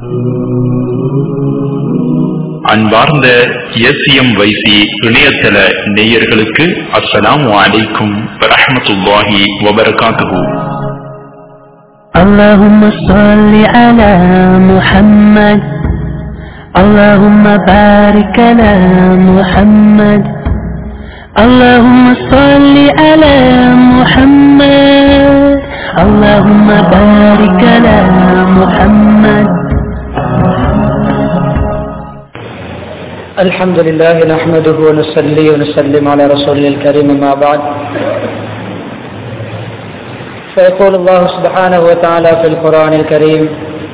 அன்பார்ந்த எஸ்எம்வைசி இணையதள நேயர்களுக்கு அஸ்ஸலாமு அலைக்கும் வரஹ்மத்துல்லாஹி வபரகாத்துஹு. اللهم صل على محمد اللهم بارك على محمد اللهم صل على محمد اللهم بارك على محمد. الحمد لله نحمده ونصلي ونسلم على رسوله الكريم ما بعد فيقول الله سبحانه وتعالى في القرآن الكريم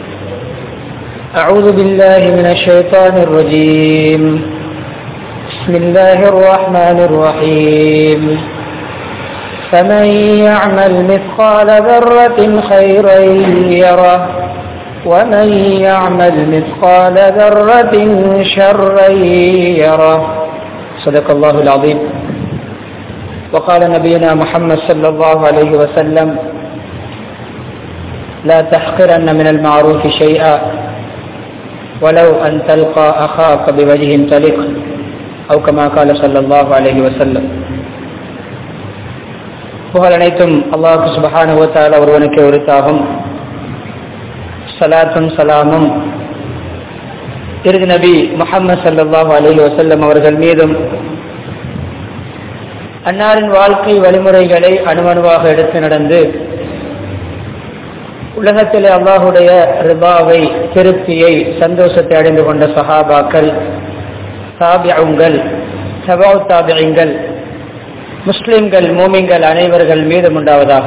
أعوذ بالله من الشيطان الرجيم بسم الله الرحمن الرحيم فمن يعمل مثقال ذرة خيرا يره ومن يعمل مثقال ذرة شرا يره صدق الله العظيم. وقال نبينا محمد صلى الله عليه وسلم لا تحقرن من المعروف شيئا ولو أن تلقى أخاك بوجه طلق أو كما قال صلى الله عليه وسلم. புகழ் அனைத்தும் அல்லாஹ் சுப்ஹானஹு வ தஆலா ஒருவனுக்கே உரித்தாகும். சலாத்தும் சலாமும் இறுதி நபி முஹம்மது ஸல்லல்லாஹு அலைஹி வஸல்லம் அவர்கள் மீதும் அன்னாரின் வாழ்க்கை வழிமுறைகளை அணுவணுவாக எடுத்து நடந்து உலகத்திலே அல்லாஹுடைய ரிபாவை, திருப்தியை, சந்தோஷத்தை அடைந்து கொண்ட சஹாபாக்கள், தாபிஊன்கள், தபஉ தாபிஈன்கள், முஸ்லிம்கள், மூமின்கள் அனைவர்கள் மீதும் உண்டாவதாக.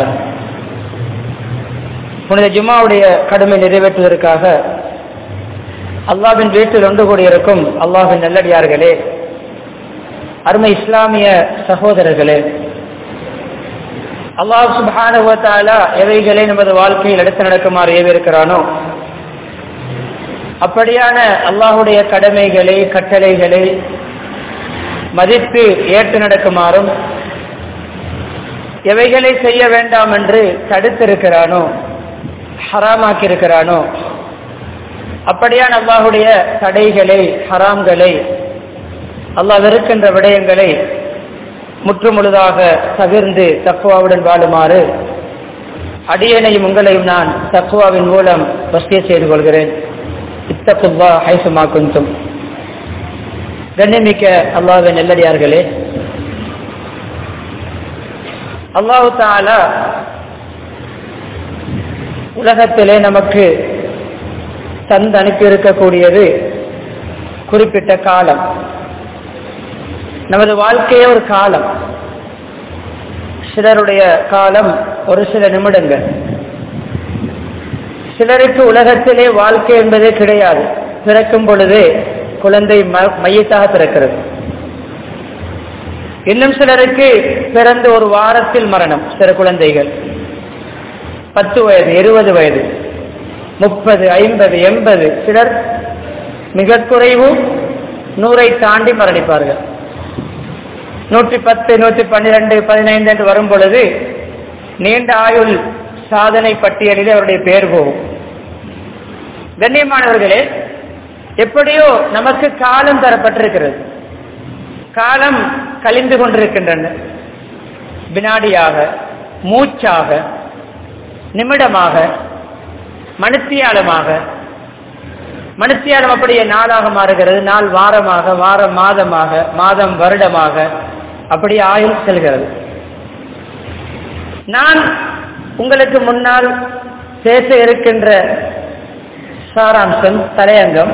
புனித ஜும்ஆவுடைய கடமை நிறைவேற்றுவதற்காக அல்லாஹ்வின் வீட்டில் ஒன்று கூடியிருக்கும் அல்லாஹ்வின் நல்லடியார்களே, அருமை இஸ்லாமிய சகோதரர்களே, அல்லாஹ் சுப்ஹானஹு வ தஆலா எவைகளை நமது வாழ்க்கையில் எடுத்து நடக்குமாறு ஏவிருக்கிறானோ அப்படியான அல்லாஹுடைய கடமைகளை, கட்டளைகளை மதித்து ஏற்று நடக்குமாறும் எவைகளை செய்ய வேண்டாம் என்று தடுத்திருக்கிறானோ, ஹராமாக்கி இருக்கிறானோ அப்படியான அல்லாஹுடைய தடைகளை, ஹராம்களை, அல்லாஹ் வெறுக்கின்ற விடயங்களை முற்றுமுழுதாக தவிர்ந்து தக்வாவுடன் வாழுமாறு அடியேனையும் உங்களையும் நான் தக்வாவின் மூலம் வசியத் செய்து கொள்கிறேன். இத்தகுல்லாஹ் ஹைசுமா குன்தும். கண்ணியமிக்க அல்லாஹ்வின் நல்லடியார்களே, அல்லாஹ் தஆலா உலகத்திலே நமக்கு தந்து அனுப்பியிருக்கக்கூடியது குறிப்பிட்ட காலம். நமது வாழ்க்கையே ஒரு காலம். சிலருடைய காலம் ஒரு சில நிமிடங்கள். சிலருக்கு உலகத்திலே வாழ்க்கை என்பதே கிடையாது. பிறக்கும் பொழுதே குழந்தை மையத்தாக பிறக்கிறது. இன்னும் சிலருக்கு பிறந்து ஒரு வாரத்தில் மரணம். சில குழந்தைகள் 10 வயது, 20 வயது, 30, 50, 80, சிலர் மிக குறைவு 100 தாண்டி மரணிப்பார்கள். 110, 112, 15 என்று வரும் பொழுது நீண்ட ஆயுள் சாதனை பட்டியலில் அவருடைய பெயர் போகும். கண்ணியமானவர்களே, எப்படியோ நமக்கு காலம் தரப்பட்டிருக்கிறது. காலம் கழிந்து கொண்டிருக்கின்றன. வினாடியாக, மூச்சாக, நிமிடமாக, மணித்தியாலமாக. மணித்தியாலம் அப்படியே நாளாக மாறுகிறது, நாள் வாரமாக, வாரம் மாதமாக, மாதம் வருடமாக, அப்படியே ஆயுள் செல்கிறது. நான் உங்களுக்கு முன்னால் பேச இருக்கின்ற சாராம்சம், தலையங்கம்,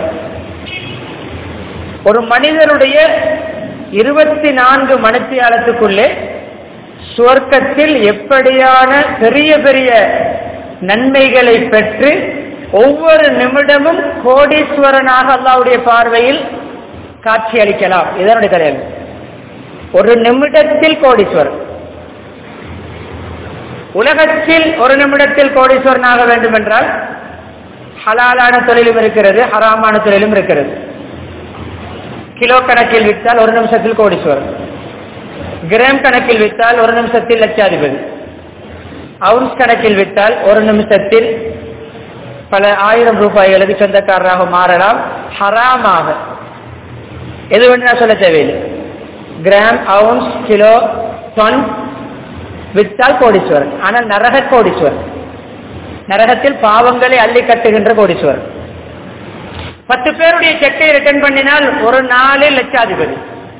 ஒரு மனிதனுடைய 24 மணித்தியாலத்துக்குள்ளே சுவர்க்கத்தில் எப்படியான பெரிய பெரிய நன்மைகளை பெற்று ஒவ்வொரு நிமிடமும் கோடீஸ்வரனாக அல்லாஹ்வுடைய பார்வையில் காட்சி அளிக்கலாம். இதனுடைய தலையங்கம். ஒரு நிமிடத்தில் கோடீஸ்வரன். உலகத்தில் ஒரு நிமிடத்தில் கோடீஸ்வரனாக வேண்டும் என்றால் ஹலாலான தொழிலும் இருக்கிறது, ஹராமான தொழிலும் இருக்கிறது. கிலோ கணக்கில் விற்றால் ஒரு நிமிஷத்தில் கோடீஸ்வரன், கிராம் கணக்கில் விற்றால் ஒரு நிமிஷத்தில் லட்சாதிபதி, அவுன்ஸ் கணக்கில் விற்றால் ஒரு நிமிஷத்தில் பல ஆயிரம் ரூபாய்களுக்கு சொந்தக்காரராக மாறலாம் ஹராமாக. எது வேணும் நான் சொல்ல தேவையில்லை. கிராம், அவுன்ஸ், கிலோ, டன் விற்றால் கோடீஸ்வரன். ஆனால் நரக கோடீஸ்வரன், நரகத்தில் பாவங்களை அள்ளி கட்டுகின்ற கோடீஸ்வரன். 10 பேருடைய செக்கை ரிட்டர்ன் பண்ணினால் ஒரு 4 லட்சாதிபதி.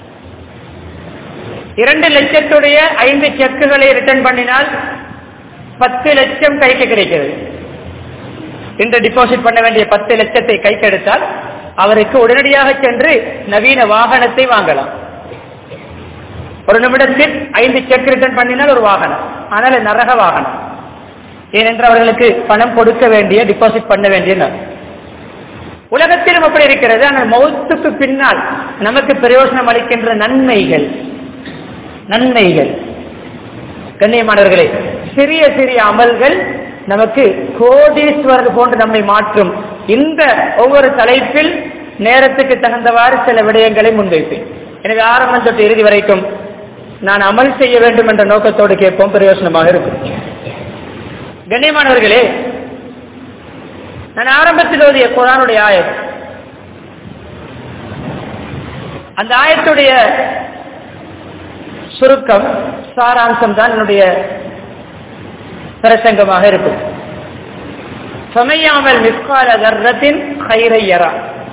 2 லட்சத்துடைய 5 செக்குகளை ரிட்டர்ன் பண்ணினால் 10 லட்சம் கைக்கு கிடைக்கிறது. இன்று டிபாசிட் பண்ண வேண்டிய 10 லட்சத்தை கைக்கு எடுத்தால் அவருக்கு உடனடியாக சென்று நவீன வாகனத்தை வாங்கலாம். ஒரு நிமிடத்தில் 5 செக் ரிட்டர்ன் பண்ணினால் ஒரு வாகனம். ஆனால் நரக வாகனம். ஏனென்று அவர்களுக்கு பணம் கொடுக்க வேண்டிய, டிபாசிட் பண்ண வேண்டிய. உலகத்திலும் அப்படி இருக்கிறது. ஆனால் மௌத்துக்கு பின்னால் நமக்கு பிரயோஜனம் அளிக்கின்ற நன்மைகள் கண்ணியமானவர்களே, சிறிய சிறிய அமல்கள் நமக்கு கோடீஸ்வரர் போன்று நம்மை மாற்றும். இந்த ஒவ்வொரு தலைப்பில் நேரத்துக்கு தகுந்தவாறு சில விடயங்களை முன்வைப்பேன். எனவே ஆரம்பம் தொட்டு இறுதி வரைக்கும் நான் அமல் செய்ய வேண்டும் என்ற நோக்கத்தோடு கேட்போம், பிரயோஜனமாக இருக்கும். கண்ணியமானவர்களே, நான் ஆரம்பத்தில் ஓதிய குர்ஆனுடைய ஆயத், அந்த ஆயத்துடைய சுருக்கம், சாராம்சம் தான் என்னுடைய பிரசங்கமாக இருக்கும். ஃபமையாமல் மிஸ்கால தர்ரத்தின் கைரை யரா.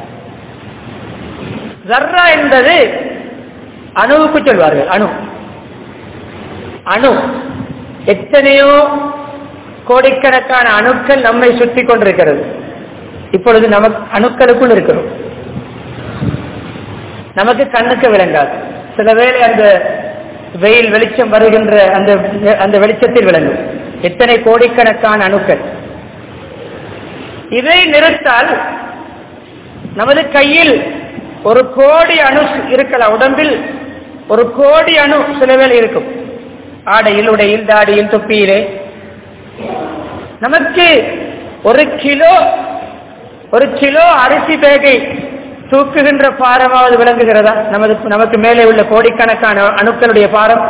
தர்ரா என்பது அணுவுக்கு சொல்வார்கள். அணு எத்தனையோ கோடிக்கணக்கான அணுக்கள் நம்மை சுற்றி கொண்டிருக்கிறது. இப்பொழுது நமக்கு அணுக்களுக்குள் இருக்கிறோம். நமக்கு கண்ணுக்கு விளங்காது. சில வேளை அந்த வெயில் வெளிச்சம் வருகின்ற அந்த வெளிச்சத்தில் விளங்கும். எத்தனை கோடிக்கணக்கான அணுக்கள். இதை நிறுத்தால் நமது கையில் 1 கோடி அணு இருக்கலாம். உடம்பில் 1 கோடி அணு சில வேளை இருக்கும். ஆடையில், உடையில், தாடியில், தொப்பியிலே. நமக்கு 1 கிலோ அரிசி பேகை தூக்குகின்ற பாரமாவது விளங்குகிறதா? நமக்கு மேலே உள்ள கோடிக்கணக்கான அணுக்களுடைய பாரம்.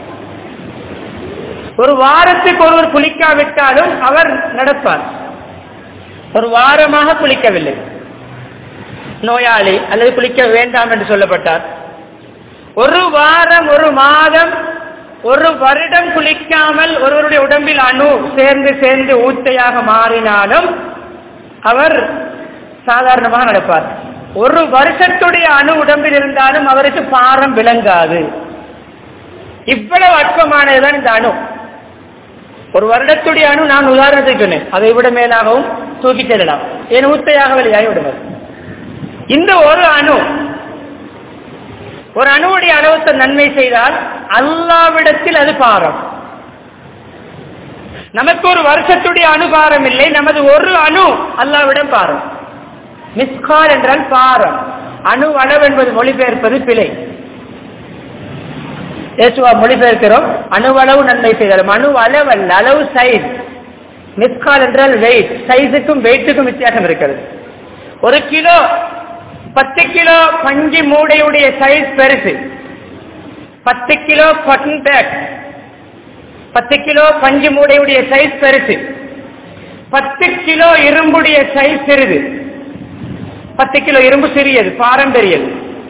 ஒரு வாரத்துக்கு ஒருவர் குளிக்காவிட்டாலும் அவர் நடப்பார். ஒரு வாரமாக குளிக்கவில்லை, நோயாளி அல்லது குளிக்க வேண்டாம் என்று சொல்லப்பட்டார். 1 வாரம், 1 மாதம், 1 வருடம் குளிக்காமல் ஒருவருடைய உடம்பில் அணு சேர்ந்து ஊத்தையாக மாறினாலும் அவர் சாதாரணமாக நடப்பார். 1 வருஷத்துடைய அணு உடம்பில் இருந்தாலும் அவருக்கு பாரம் விளங்காது. இவ்வளவு அற்பமானதுதான் இந்த அணு. 1 வருடத்துடைய அணு, நான் உதாரணத்துக்கு சொன்னேன், அதை விட மேலாகவும் தூக்கி செல்லலாம். ஏன் ஊத்தையாக வெளியாகி விடுவது. இந்த ஒரு அணுவுடைய அளவுக்கு நன்மை செய்தால் அல்லாவிடத்தில் அது பாரம். நமக்கு 1 வருஷத்துடைய அணுபாரம் இல்லை, நமது 1 அணு அல்லாவிடம் பாரம். மிஸ்கால் என்றால் பாரம். அணு அளவு என்பது மொழிபெயர்ப்பது பிழை. மொழிபெயர்க்கிறோம் அணுவளவு நன்மை செய்தாலும். அணு அளவு அல்ல, அளவு சைஸ். மிஸ்கால் என்றால் வெயிட். சைஸுக்கும் வெயிட்டுக்கும் வித்தியாசம் இருக்கிறது. 1 கிலோ 10 கிலோ பஞ்சு மூடையுடைய சைஸ் பெருசு. 10 கிலோ காட்டன் பேக், 10 கிலோ பஞ்சு மூடையுடைய சைஸ் பெருசு. 10 கிலோ இரும்புடைய சைஸ் சிறிது. 10 கிலோ இரும்பு சிறியது, பாரம்பரியது.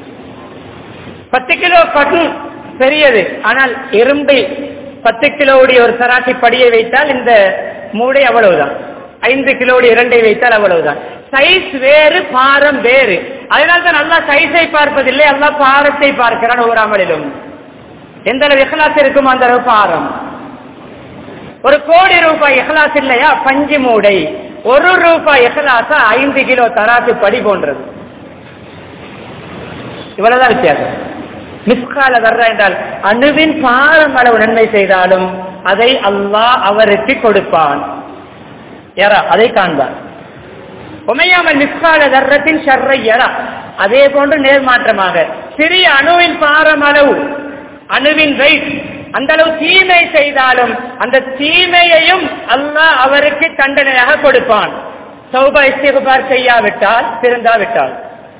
10 கிலோ காட்டன் பெரியது. ஆனால் இரும்பை 10 கிலோவுடைய ஒரு சராசி படியை வைத்தால் இந்த மூடை அவ்வளவுதான். 5 கிலோவுடைய 2 வைத்தால் அவ்வளவுதான். சைஸ் வேறு, பாரம் வேறு. அதனால்தான் அல்லாஹ் சைஸை பார்ப்பதில்லை, அல்லாஹ் பாரத்தை பார்க்கிறான். ஒவ்வொரு அமலிலும் எந்த அளவு இஹ்லாஸ் இருக்கும் அந்த அளவு பாரம். 1 கோடி ரூபாய் இஹ்லாஸ் இல்லையா, பஞ்சு மூடை. 1 ரூபாய் இஹ்லாஸா 5 கிலோ தராசு படி போன்றது. இவ்வளவுதான் வித்தியாசம். மிஸ்கால தர்ரா என்றால் அணுவின் பாரம் அளவு நன்மை செய்தாலும் அதை அல்லாஹ் அவருக்கு கொடுப்பான். யாரா அதை காண்பார். உமையாமல் மிஸ்கால தர்ரத்தின் ஷர்ரை யரா. அதே போன்று நேர்மாற்றமாக சிறிய அணுவின் பாரம் அளவு, அணுவின் வெயிட், அந்த அளவு தீமை செய்தாலும் அந்த தீமையையும் அல்லாஹ் அவருக்கு தண்டனையாக கொடுப்பான். தௌபா இஸ்திக்பார் செய்யாவிட்டால், திருந்தாவிட்டால்.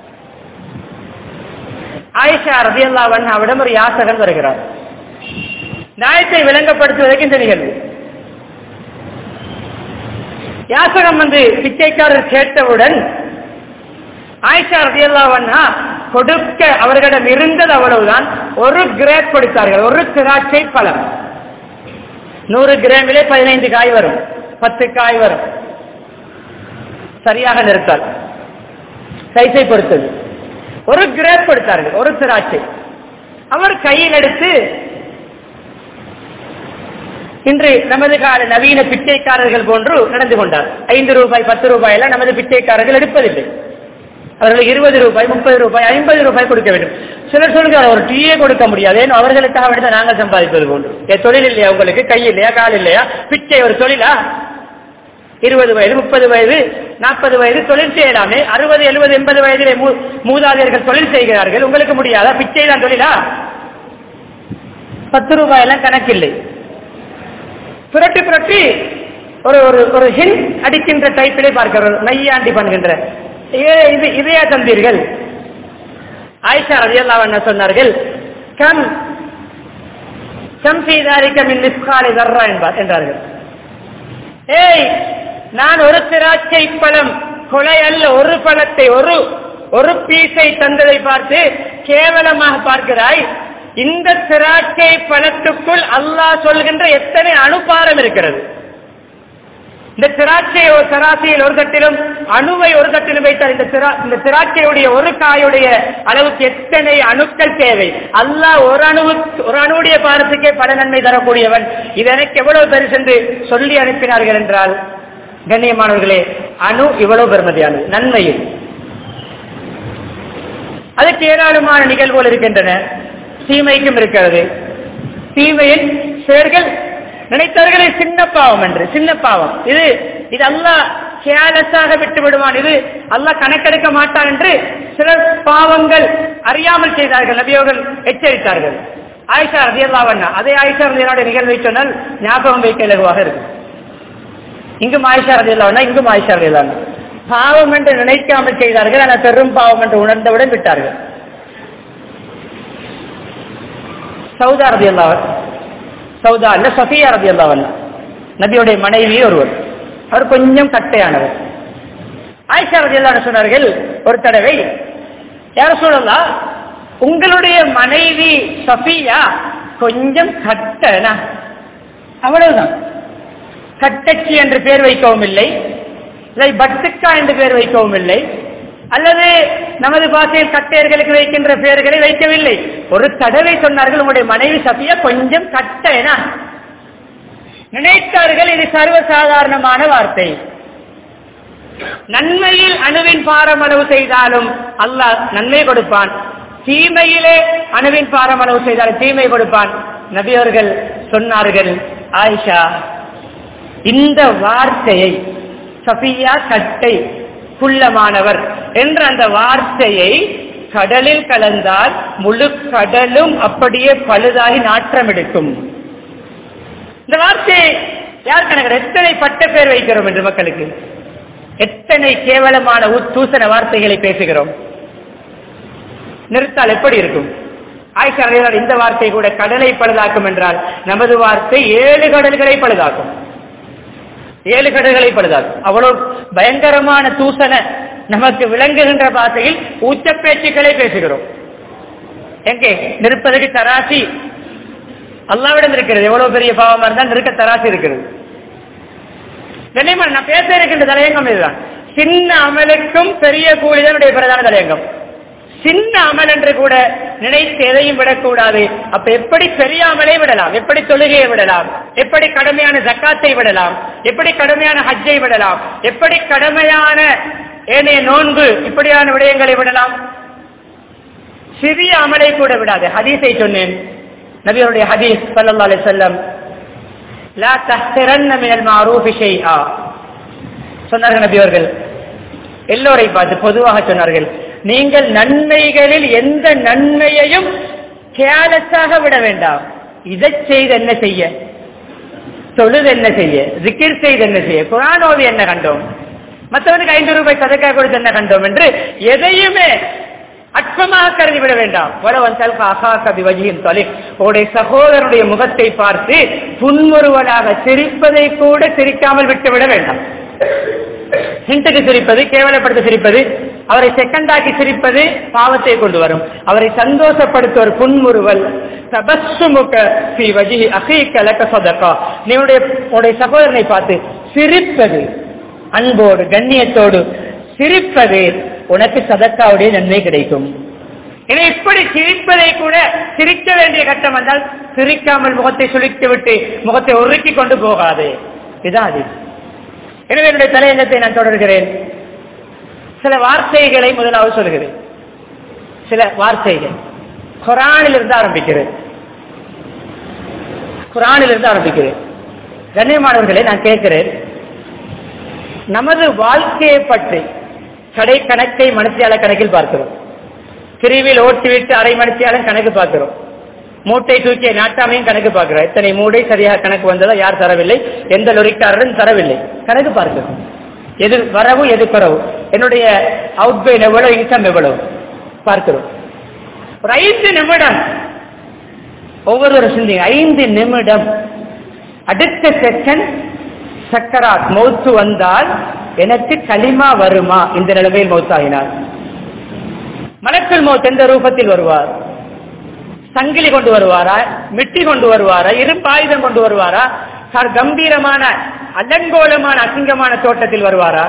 ஆயிஷா ரலியல்லாஹு அன்ஹாவிடம் ஒரு யாசகன் வருகிறார். நியாயத்தை விளங்கப்படுத்துவதற்கு இந்த நிகழ்வு. யாசகம் வந்து பிச்சைக்காரர் கேட்டவுடன் ஆயிஷா ரலியல்லாஹு அன்ஹா கொடுக்க அவர்களிடம் இருந்தது அவ்வளவுதான். ஒரு கிரேப் கொடுத்தார்கள், ஒரு திராட்சை பழம். 100 கிராமிலே 15 காய் வரும், 10 காய் வரும், சரியாக நிறுத்தால் சைஸை பொறுத்தது. ஒரு கிரேப் கொடுத்தார்கள், ஒரு திராட்சை. அவர் கையில் எடுத்து, இன்று நமது கால நவீன பிச்சைக்காரர்கள் போன்று நடந்து கொண்டார். 5 ரூபாய் 10 ரூபாய் எல்லாம் நமது பிச்சைக்காரர்கள் எடுப்பதில்லை. அவர்களுக்கு 20 ரூபாய் 30 ரூபாய் 50 ரூபாய் கொடுக்க வேண்டும். சிலர் சொல்கிறார் ஒரு டீயே கொடுக்க முடியாது, ஏன் அவர்களுக்காக வேண்டிய நாங்கள் சம்பாதிப்பது போன்று. தொழில் இல்லையா உங்களுக்கு? கை இல்லையா, கால் இல்லையா? பிச்சை ஒரு தொழிலா? 20 வயது 30 வயது 40 வயது தொழில் செய்யலாமே. 60 70 80 வயதிலே மூதாதையர்கள் தொழில் செய்கிறார்கள், உங்களுக்கு முடியாதா? பிச்சை தான் தொழிலா? 10 ரூபாய் எல்லாம் கணக்கில்லை. புரட்டி புரட்டி ஒரு ஹிண்ட் அடிக்கின்ற டைப்பிலே பார்க்கிறோம், நையாண்டி பண்ணுகின்ற. இதையா தந்தீர்கள்? ஆயிஷா ரலியல்லாஹு அன்ஹா சொன்னார்கள், கம் கம் ஃபீ ذلك من مثقال ذرة என்றார்கள். ஏய், நான் ஒரு திராட்சை பழம், கொலை அல்ல, ஒரு பழத்தை ஒரு பீஸை தந்ததை பார்த்து கேவலமாக பார்க்கிறாய். இந்த திராட்சை பழத்துக்குள் அல்லாஹ் சொல்கின்ற எத்தனை அணுபாரம் இருக்கிறது. இந்த திராட்சையை ஒரு தராசியில் ஒரு தட்டிலும் அணுவை ஒரு தட்டிலும் வைத்தால் இந்த திராட்சையுடைய ஒரு காயுடைய அளவுக்கு எத்தனை அணுக்கள் தேவை. அல்லாஹ் ஒரு அணுடைய பாரத்துக்கே பல நன்மை தரக்கூடியவன். இது எனக்கு எவ்வளவு பெருசு என்று சொல்லி அனுப்பினார்கள் என்றால், கண்ணியமானவர்களே, அணு இவ்வளவு பெருமதியானது நன்மையில். அதுக்கு ஏராளமான நிகழ்வுகள் இருக்கின்றன. தீமைக்கும் இருக்கிறது. தீமையில் சேர்கள் நினைத்தார்களே சின்ன பாவம் என்று. சின்ன பாவம் இது அல்லாஹ் கேலஸாக விட்டு விடுவான், இது அல்லாஹ் கணக்கெடுக்க மாட்டான் என்று சில பாவங்கள் அறியாமல் செய்தார்கள். நபியோர்கள் எச்சரித்தார்கள். ஆயிஷா ரலியல்லாஹு அன்ஹா, அதே ஆயிஷா ரலியல்லாஹு அன்ஹா நிகழ்வை சொன்னால் ஞாபகம் வைக்க இலகுவாக இருக்கும். இங்கும் ஆயிஷா ரலியல்லாஹு அன்ஹா, இங்கும் ஆயிஷா ரலியல்லாஹு அன்ஹா. பாவம் என்று நினைக்காமல் செய்தார்கள், ஆனால் பெரும் பாவம் என்று உணர்ந்தவுடன் விட்டார்கள். சௌதா ரலியல்லாஹு அன்ஹா, சௌதா இல்ல சஃபியா ரலியல்லாஹு அன்ஹா, நபியுடைய மனைவி ஒருவர். அவர் கொஞ்சம் கட்டையானவர். ஆயிஷா ரலியல்லாஹு அன்ஹா சொன்னார்கள் ஒரு தடவை, யா ரசூலல்லாஹ், உங்களுடைய மனைவி சஃபியா கொஞ்சம் கட்டனா, அவ்வளவுதான். கட்டச்சி என்று பேர் வைக்கவும் இல்லை, இதை பட்டுக்கா என்று பேர் வைக்கவும் இல்லை, அல்லது நமது பாஷையில் கட்டையர்களுக்கு வைக்கின்ற பெயர்களை வைக்கவில்லை. ஒரு தடவை சொன்னார்கள், உங்களுடைய மனைவி சஃபியா கொஞ்சம் கட்டனா. நினைத்தார்கள் இது சர்வசாதாரணமான வார்த்தை. நன்மையில் அணுவின் பாரமளவு செய்தாலும் அல்லாஹ் நன்மை கொடுப்பான், தீமையிலே அணுவின் பாரமளவு செய்தாலும் தீமை கொடுப்பான். நபி அவர்கள் சொன்னார்கள், ஆயிஷா, இந்த வார்த்தையை, சஃபியா கட்டை குள்ளமானவர் என்ற அந்த வார்த்தையை கடலில் கலந்தால் முழு கடலும் அப்படியே பழுதாகி நாற்றம் எடுக்கும். இந்த வார்த்தையை யார் கணக்கு? எத்தனை பட்ட பேர் வைக்கிறோம் என்று மக்களுக்கு, எத்தனை கேவலமான தூசண வார்த்தைகளை பேசுகிறோம். நிறுத்தால் எப்படி இருக்கும்? ஆயிஷா ரலியல்லாஹு, இந்த வார்த்தை கூட கடலை பழுதாக்கும் என்றால் நமது வார்த்தை 7 கடல்களை பழுதாக்கும். 7 கடல்களை பழுதாக்கும். அவ்வளவு பயங்கரமான தூசண நமக்கு விளங்குகின்ற பாஷையில் ஊச்ச பேச்சுக்களை பேசுகிறோம். எங்கே நிற்பதற்கு தராசி அல்லாவிடம் இருக்கிறது. எவ்வளவு பெரிய பாவமா இருந்தால் நிற்க தராசி இருக்கிறது. நான் பேச இருக்கின்ற தலையங்கம் இதுதான். சின்ன அமலுக்கும் பெரிய கூலிதனுடைய பிரதான தலையங்கம். சின்ன அமல் என்று கூட நினைத்து எதையும் விடக்கூடாது. அப்ப எப்படி பெரிய அமலை விடலாம், எப்படி தொழுகையை விடலாம், எப்படி கடமையான ஜக்காத்தை விடலாம், எப்படி கடமையான ஹஜ்ஜை விடலாம், எப்படி கடமையான ஏனைய நோன்பு, இப்படியான விடயங்களை விடலாம். சிறிய அமலை கூட விடாது. ஹதீஸை சொன்னேன், நபியுடைய ஹதீஸ் ஸல்லல்லாஹு அலைஹி வஸல்லம், லா தஹ்திரன்ன மினல் மஅரூஃபி ஷைஆ சொன்னார்கள் நபி அவர்கள். எல்லோரை பார்த்து பொதுவாக சொன்னார்கள், நீங்கள் நன்மைகளில் எந்த நன்மையையும் கேலஸாக விட வேண்டாம். இதை செய்து என்ன செய்ய, தொழுது என்ன செய்ய, ஜிக்கிர் செய்து என்ன செய்ய, குர்ஆன் ஓதி என்ன கண்டோம், மற்றவனுக்கு 5 ரூபாய் சதக்கா கொடுத்து என்ன கண்டோம் என்று எதையுமே அற்பமாக கருதி விட வேண்டாம். உடைய சகோதரனுடைய முகத்தை பார்த்து புன்முறுவலாக சிரிப்பதை கூட சிரிக்காமல் விட்டுவிட வேண்டாம். ஹிண்ட்டுக்கு சிரிப்பது, கேவலப்படுத்த சிரிப்பது, அவரை செகண்டாக்கி சிரிப்பது பாவத்தை கொண்டு வரும். அவரை சந்தோஷப்படுத்துவர் புன்முறுவல். உன்னுடைய சகோதரனை பார்த்து சிரிப்பது, அன்போடு கண்ணியத்தோடு சிரிப்பது உனக்கு சதக்காவுடைய நன்மை கிடைக்கும். எனவே இப்படி சிரிப்பதை கூட சிரிக்க வேண்டிய கட்டம் வந்தால் சிரிக்காமல் முகத்தை சுழித்து விட்டு முகத்தை உருக்கி கொண்டு போகாது. இதுதான் அது. எனவே என்னுடைய தலையங்கத்தை நான் தொடர்கிறேன். சில வார்த்தைகளை முதலாவது சொல்கிறேன். சில வார்த்தைகள் குர்ஆனில் இருந்து ஆரம்பிக்கிறேன். கண்ணியமானவர்களை நான் கேட்கிறேன், நமது வாழ்க்கையை பற்றி கடை கணக்கை மனுஷியால கணக்கில் பார்க்கிறோம். பிரிவில் ஓட்டிவிட்டு அரை மனுஷியாலும் கணக்கு பார்க்கிறோம். மூட்டை தூக்கிய நாட்டாமையும் கணக்கு பார்க்கிறோம். எத்தனை மூடை சரியாக கணக்கு வந்ததா, யார் தரவில்லை, எந்த லொரிக்காரரும் தரவில்லை, கணக்கு பார்க்கிறோம். எது வரவு எது குறவு, என்னுடைய அவுட்பெயின் எவ்வளவு, இன்கம் எவ்வளவு பார்க்கிறோம். ஒரு 5 நிமிடம் ஒவ்வொரு சிந்திங்க. 5 நிமிடம் அடுத்த செகண்ட் சக்கராத் மௌத்து வந்தால் எனக்கு களிமா வருமா? இந்த நிலைமையில் மௌத்தாகினார் மலக்குல் மௌத் எந்த ரூபத்தில் வருவார்? சங்கிலி கொண்டு வருவாரா, மிட்டி கொண்டு வருவாரா, இரும்பு ஆயுதம் கொண்டு வருவாரா, கம்பீரமான அலங்கோலமான அசிங்கமான தோட்டத்தில் வருவாரா,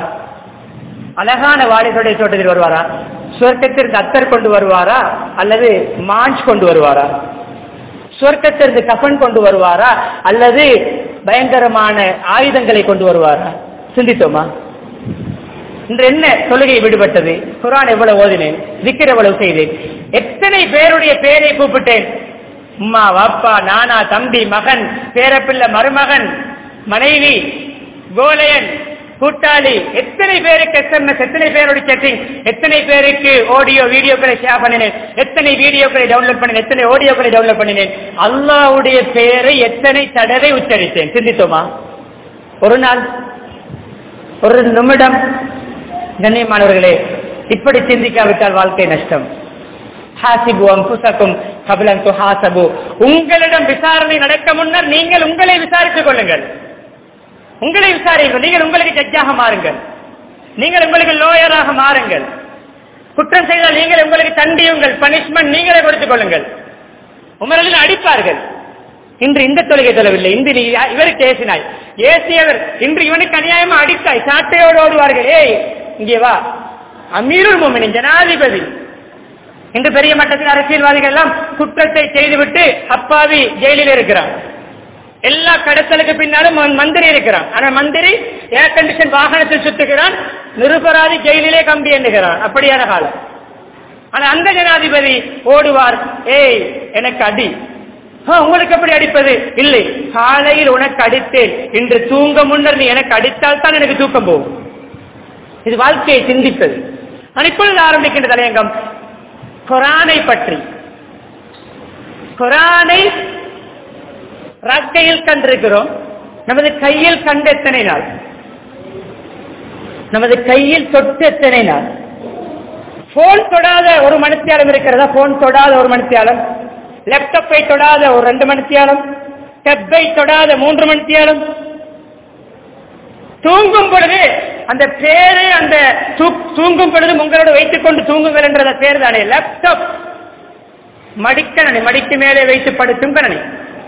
அழகான வாழைகளுடைய தோட்டத்தில் வருவாரா, சுவர்க்கத்திற்கு அத்தர் கொண்டு வருவாரா, அல்லது மாஞ்ச் கொண்டு வருவாரா, சுவர்க்கத்திற்கு கஃபன் கொண்டு வருவாரா, அல்லது பயங்கரமான ஆயுதங்களை கொண்டு வருவாரா? சிந்தித்தோமா? இன்று என்ன தொழுகை விடுபட்டது? குர்ஆன் எவ்வளவு ஓதினேன், திக்ர் எவ்வளவு செய்தேன், எத்தனை பேருடைய பெயரை கூப்பிட்டேன், அம்மா வாப்பா நானா தம்பி மகன் பேரப்பிள்ளை மருமகன் மனைவி கோலையன் கூட்டாளி, எத்தனை பேருக்கு எஸ்எம்எஸ், எத்தனை பேருடைய செட்டிங், எத்தனை பேருக்கு ஆடியோ வீடியோக்களை ஷேர் பண்ணினேன், எத்தனை வீடியோக்களை டவுன்லோட் பண்ணினேன், எத்தனை ஆடியோக்களை டவுன்லோட் பண்ணினேன், அல்லாஹ்வுடைய பெயரை எத்தனை தடவை உச்சரித்தேன்? சிந்தித்தோமா? ஒரு நாள், ஒரு நிமிடம்? கண்ணியமானவர்களே, இப்படி சிந்திக்காவிட்டால் வாழ்க்கை நஷ்டம். ஹாசிபு அன்ஃபுஸக்கும் கப்ல அன் துஹாசபு. உங்களிடம் விசாரணை நடக்க முன்னர் நீங்கள் உங்களை விசாரித்துக் கொள்ளுங்கள். உங்களை விசாரியுங்கள். நீங்கள் உங்களுக்கு ஜட்ஜாக மாறுங்கள். நீங்கள் உங்களுக்கு லோயராக மாறுங்கள். குற்றம் செய்தால் நீங்கள் உங்களுக்கு தண்டியுங்கள். பனிஷ்மெண்ட் நீங்களே கொடுத்துக் கொள்ளுங்கள். உமரில் அடிப்பார்கள். இன்று இந்த தொழுகை தொழவில்லை, இன்று நீ இவருக்கு ஏசினாய், ஏசியவர் இன்று இவனுக்கு அநியாயமா அடித்தாய், சாட்டையோடு ஓடுவார்கள். ஏய் இங்கே வா, அமீருல் முஃமினீன் ஜனாதிபதி. இன்று பெரிய மட்டத்தில் அரசியல்வாதிகள் எல்லாம் குற்றத்தை செய்துவிட்டு அப்பாவி ஜெயிலில் இருக்கிறான். எல்லா கடத்தலுக்கு பின்னாலும் மந்திரி இருக்கிறான். ஆனா மந்திரி ஏர் கண்டிஷன் வாகனத்தில் சுத்துகிறான், நிருபராதி ஜெயிலிலே கம்பி எண்ணுகிறான். அப்படியான காலம். ஆனா அந்த ஜனாதிபதி ஓடுவார், ஏய் எனக்கு அடி. உங்களுக்கு எப்படி அடிப்பது? இல்லை, காலையில் உனக்கு அடித்தேன், இன்று தூங்க முன்னர் நீ எனக்கு அடித்தால் தான் எனக்கு தூக்கம் போகும். இது வாழ்க்கையை சிந்திப்பது. நான் இப்பொழுது ஆரம்பிக்கின்ற தலையங்கம் குர்ஆனை பற்றி. குர்ஆனை கையில் கண்டிருக்கிறோம், நமது கையில் கண்டு எத்தனை நாள், நமது கையில் தொட்டு எத்தனை நாள்? போன் தொடாத ஒரு மணித்தியாலம் இருக்கிறதா? போன் தொடாத ஒரு மணித்தியாலம், லேப்டாப்பை தொடாத ஒரு 2 மணித்தியாலம், டெப்பை தொடாத 3 மணித்தியாலம். தூங்கும் பொழுது அந்த பேரு, அந்த தூங்கும் பொழுது உங்களோட வைத்துக் கொண்டு தூங்குங்கள் என்ற பேர் தானே லேப்டாப். மடிக்கணனி, மடிக்கு மேலே வைத்து படுத்தும் கணனி.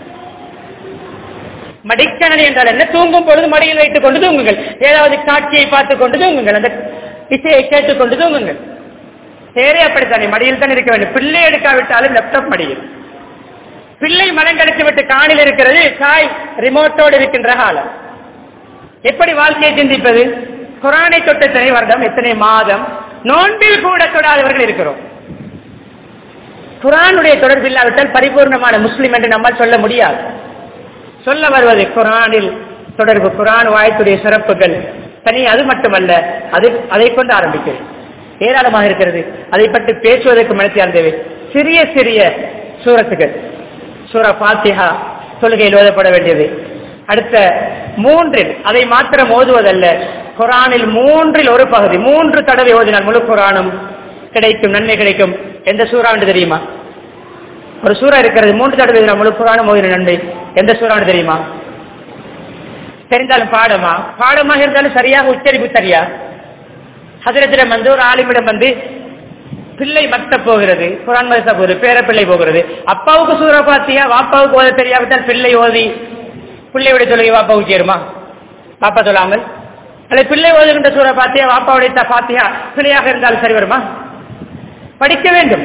மடிக்கணனி என்றால் என்ன? தூங்கும் பொழுது மடியில் வைத்துக் கொண்டு தூங்குங்கள். ஏதாவது காட்சியை பார்த்துக் கொண்டு தூங்குங்கள், அந்த இசையை கேட்டுக் கொண்டு தூங்குங்கள். பேரே அப்படித்தானே, மடியில் தான் இருக்க வேண்டும். பிள்ளை எடுக்காவிட்டாலும் லேப்டாப் மடியில். பிள்ளை மலங்கடித்து விட்டு காணில் இருக்கிறது, தாய் ரிமோட்டோடு இருக்கின்ற காலம். எப்படி வாழ்க்கையை சிந்திப்பது? குர்ஆனை தொட்ட எத்தனை வருடம், எத்தனை மாதம், நோன்பில் கூட தொடாதவர்கள் இருக்கிறோம். குர்ஆனுடைய தொடர்பு இல்லாவிட்டால் பரிபூர்ணமான முஸ்லிம் என்று நம்மால் சொல்ல முடியாது. சொல்ல வருவது குர்ஆனில் தொடர்பு, குர்ஆன் வாயத்துடைய சிறப்புகள் தனி. அது மட்டுமல்ல, அதை கொண்டு ஆரம்பிக்கிறது ஏராளமாக இருக்கிறது. அதை பற்றி பேசுவதற்கு மனத்தியால் தேவை. சிறிய சிறிய சூரத்துகள், சூரா ஃபாத்திஹா தொழுகையில் ஓதப்பட வேண்டியது. அடுத்த 3 அதை மாத்திரம் ஓதுவதல்ல, குர்ஆனில் 3 ஒரு பகுதி 3 தடவை ஓதினால் முழு குர்ஆனும் கிடைக்கும், நன்மை கிடைக்கும். எந்த சூரா என்று தெரியுமா? ஒரு சூரா இருக்கிறது, 3 தடவை முழு குர்ஆனும் ஓதின நன்மை. எந்த சூரா தெரியுமா? தெரிந்தாலும் பாடமாக இருந்தாலும் சரியாக உச்சரிப்பு சரியா? ஹஜரத்திடம் வந்து ஒரு ஆலிமிடம் வந்து பிள்ளை மத்த போகிறது, குரான் மதரசா போகுது, பேர பிள்ளை போகிறது, அப்பாவுக்கு சூரா பாத்தியா வாப்பாவுக்கு ஓத தெரியாவிட்டால் பிள்ளை ஓதி பிள்ளையுடைய தொழுகை வாப்பாவுக்கு சேருமா? பாப்பா சொல்லாமல் அல்ல பிள்ளை ஓதுகின்ற சூரா பாத்தியா வாப்பாவுடைய பாத்தியா பிள்ளையாக இருந்தாலும் சரி வருமா? படிக்க வேண்டும்.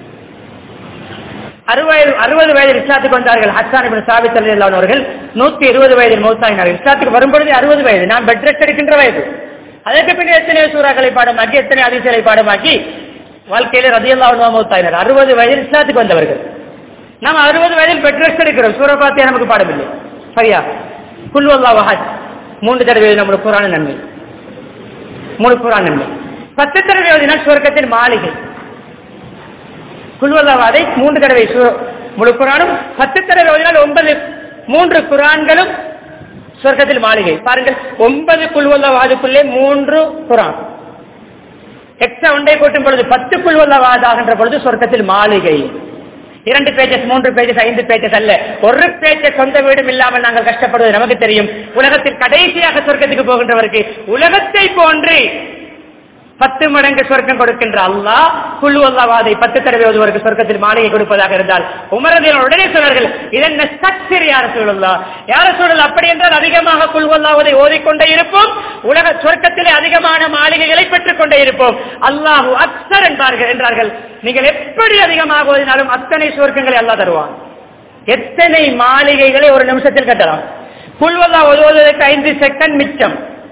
60 வயதில் இஸ்லாத்துக்கு வந்தார்கள். ஹஸ்ஸான் இப்னு சாபித் ரலியல்லாஹு அன்ஹு அவர்கள் 120 வயதில் மௌத்தாயினார்கள். இஸ்லாத்துக்கு வரும்பொழுது 60 வயது, நான் பெட் ரெஸ்ட் எடுக்கின்ற வயது. அதற்கு பின்னர் எத்தனை சூறாக்களை பாடமாக்கி எத்தனை ஹதீஸ்களை பாடமாக்கி வாழ்க்கையில ரலியல்லாஹு அன்ஹு மௌத்தாயினார். 60 வயதில் இஸ்லாத்துக்கு வந்தவர்கள். நாம் 60 வயதில் பெட் ரெஸ்ட் எடுக்கிறோம். சூரா பாத்தியா நமக்கு பாடமில்லை. சரியா? குல் வல்லாஹு அஹத் 3 தடவை நம்முடைய குர்ஆன் நன்மை, 3 குர்ஆன் நன்மை. 10 தடவை ஓதினால் சுவர்க்கத்தின் மாளிகை. குல்வல்லாஹை 3 தடவை முழு குர்ஆனும் 10 தடவை ஓதினால் 3 குர்ஆன்களும் சொர்க்கத்தில் மாளிகை. பாருங்கள், 9 குல்வல்லாஹுக்குள்ளே 3 குர்ஆன் எக்ஸ்ட்ரா ஒன்றை கூட்டும் பொழுது 10 குல்வல்லாஹு ஆகின்ற பொழுது சொர்க்கத்தில் மாளிகை. 2 பேஜஸ் 3 பேஜஸ் 5 பேஜஸ் அல்ல, ஒரு பேஜஸ் சொந்த வீடும் இல்லாமல் நாங்கள் கஷ்டப்படுவது நமக்கு தெரியும். உலகத்தில் கடைசியாக சொர்க்கத்துக்கு போகின்றவருக்கு உலகத்தை போன்று 10 மடங்கு சொர்க்கம் கொடுக்கின்ற அல்லாஹ் குல் வல்லாஹை 10 தடவை ஓதுவதற்கு சொர்க்கத்தில் மாளிகை கொடுப்பதாக இருந்தால் உமர் ரலியல்லாஹு உடனே சொன்னார்கள், இதென்ன சக்சர் யார சொல்லலாம், யார சொல்லலாம்? அப்படி என்றால் அதிகமாக குல் வல்லாஹை ஓதிக்கொண்டே இருப்போம், உலக சொர்க்கத்திலே அதிகமான மாளிகைகளை பெற்றுக் கொண்டே இருப்போம். அல்லாஹு அக்ஸர் என்றார்கள். நீங்கள் எப்படி அதிகமாக ஓதினாலும் அத்தனை சொர்க்கங்களை அல்லாஹ் தருவான். எத்தனை மாளிகைகளை ஒரு நிமிஷத்தில் கட்டலாம். குல் வல்லாஹ் ஓதுவதற்கு 5 செகண்ட் மிச்சம்.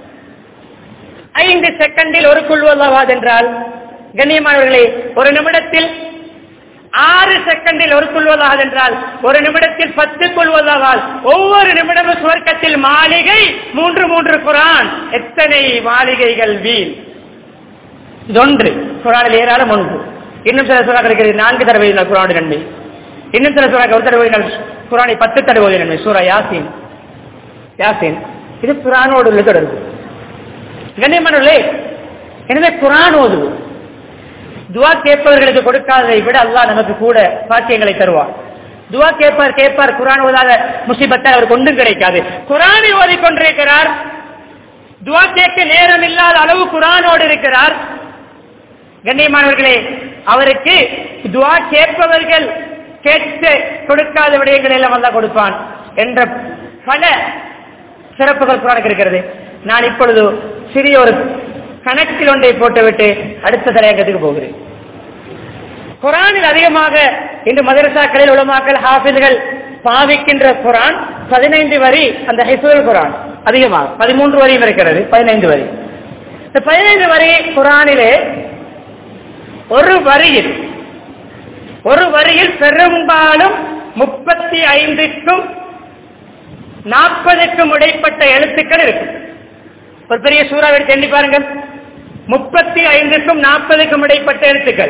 5 செகண்டில் ஒரு குல் வல்லாஹ் என்றால் கண்ணியமானவர்களே, ஒரு நிமிடத்தில் 6 செகண்டில் ஒரு குல் வல்லாஹ் என்றால் ஒரு நிமிடத்தில் 10 குல் வல்லாஹ். ஒவ்வொரு நிமிடமும் சுவர்க்கத்தில் மாளிகை, 3 குர்ஆன். எத்தனை மாளிகைகள் வீண். இதொன்று குர்ஆனில் ஏராளம் ஒன்று. இன்னும் சில சூறாக்கள் இருக்கிறது 4 தடவை குர்ஆனுடைய நன்மை. இன்னும் சில சூறாக்கள் 1 தடவை குர்ஆனை 10 தடவை நன்மை. சூரா யாசீன் இது குர்ஆனோடு உள்ள தொடர்பு. கண்ணியமானவர்களே, எனவே குர்ஆன் ஓதுவோம். துஆ கேட்பவர்களுக்கு கொடுக்காததை விட அல்லாஹ் நமக்கு கூட பாக்கியங்களை தருவார். துஆ கேட்பார் குர்ஆன் ஓதாத முசீபத்தால் அவருக்கு ஒன்றும் கிடைக்காது. குர்ஆனை ஓதிக்கொண்டிருக்கிறார், துஆ கேட்க நேரம் இல்லாத அளவு குர்ஆனோடு இருக்கிறார். கண்ணியமானவர்களே, அவருக்கு துஆ கேட்பவர்கள் கேட்க கொடுக்காத விடயங்கள் எல்லாம் அல்லாஹ் கொடுப்பான் என்ற பல சிறப்புகள் குர்ஆனுக்கு இருக்கிறது. நான் இப்பொழுது சிறிய ஒரு கணக்கில் ஒன்றை போட்டுவிட்டு அடுத்த தலையங்கத்துக்கு போகிறேன். குர்ஆனில் அதிகமாக இன்று மதரசாக்களில் உலமாக்கள் ஹாஃபிஸ்கள் பாவிக்கின்ற குர்ஆன் 15 வரி. அந்த ஹிஃபுல் குர்ஆன் அதிகமாக 13 வரியும் இருக்கிறது, 15 வரி. இந்த 15 வரி குர்ஆனிலே ஒரு வரியில் பெரும்பாலும் 35க்கும் 40க்கும் இடைப்பட்ட எழுத்துக்கள் இருக்கு. ஒரு பெரிய சூறாவை எண்ணி பாருங்கள், 35க்கும் 40க்கும் இடைப்பட்ட எழுத்துக்கள்.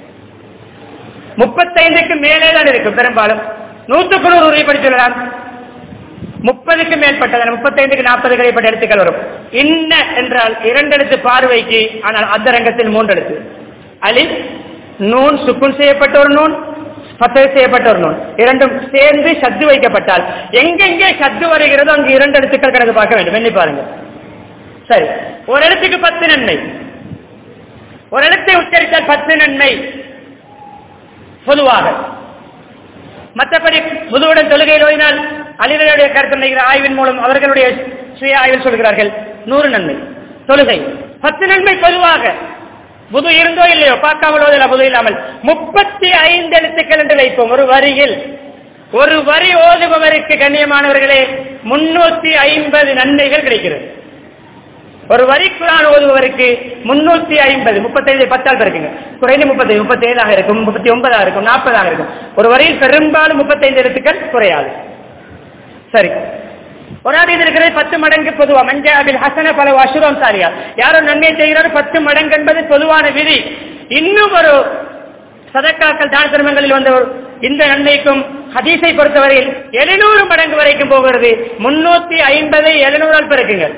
35க்கு மேலே தான் இருக்கும். பெரும்பாலும் 100க்கு 100 உறுதிப்படி சொல்லலாம். 30க்கு மேற்பட்டது, 35க்கு 40க்கு இடைப்பட்ட எழுத்துக்கள் வரும். இன்ன என்றால் 2 எழுத்து பார்வைக்கு, ஆனால் அந்த ரங்கத்தில் 3 எழுத்து. அலிஃப், நூன், சுக்குன் செய்யப்பட்ட ஒரு நூன், ஃபத்ஹ் செய்யப்பட்ட ஒரு நூன், இரண்டும் சேர்ந்து ஷத்து வைக்கப்பட்டால் எங்கெங்கே ஷத்து வருகிறதோ அங்கு 2 எழுத்துக்கள் கணக்கு பார்க்க வேண்டும். எண்ணி பாருங்க. சரி, ஒரு எழுத்துக்கு 10 நன்மை. ஒரு எழுத்தை உச்சரித்தால் 10 நன்மை பொதுவாக. மற்றபடி புதுவுடன் தொழுகையில் ஓதினால் அலிகளுடைய கருத்து நினைக்கிற ஆய்வின் மூலம் அவர்களுடைய சுய ஆய்வில் சொல்கிறார்கள் 100 நன்மை. தொழுகை 10 நன்மை பொதுவாக. புது இருந்தோ இல்லையோ பார்க்காமல் ஓதல, புது இல்லாமல் 35 எழுத்துக்கள் என்று வைப்போம். ஒரு வரி ஓதுபவருக்கு கண்ணியமானவர்களே 350 நன்மைகள் கிடைக்கிறது. ஒரு வரி குர்ஆன் ஓதுபவருக்கு 350, 35 10ஆல் பெருக்குங்க, குறைந்து 30, 37 இருக்கும், 39 இருக்கும், 40 இருக்கும். ஒரு வரியில் பெரும்பாலும் 35 எழுத்துக்கள் குறையாது. சரி, ஒரு ஆள் இருக்கிறது 10 மடங்கு பொதுவா. மஞ்சாபில் ஹசன பல அஷுரம் சாரியா, யாரோ நன்மை செய்கிறாரோ 10 மடங்கு என்பது பொதுவான விதி. இன்னும் ஒரு சதக்காக்கள் தான தர்மங்களில் வந்த இந்த நன்மைக்கும் ஹதீஸை பொறுத்தவரையில் 700 மடங்கு வரைக்கும் போகிறது. 350 700ஆல் பெருக்குங்கள்.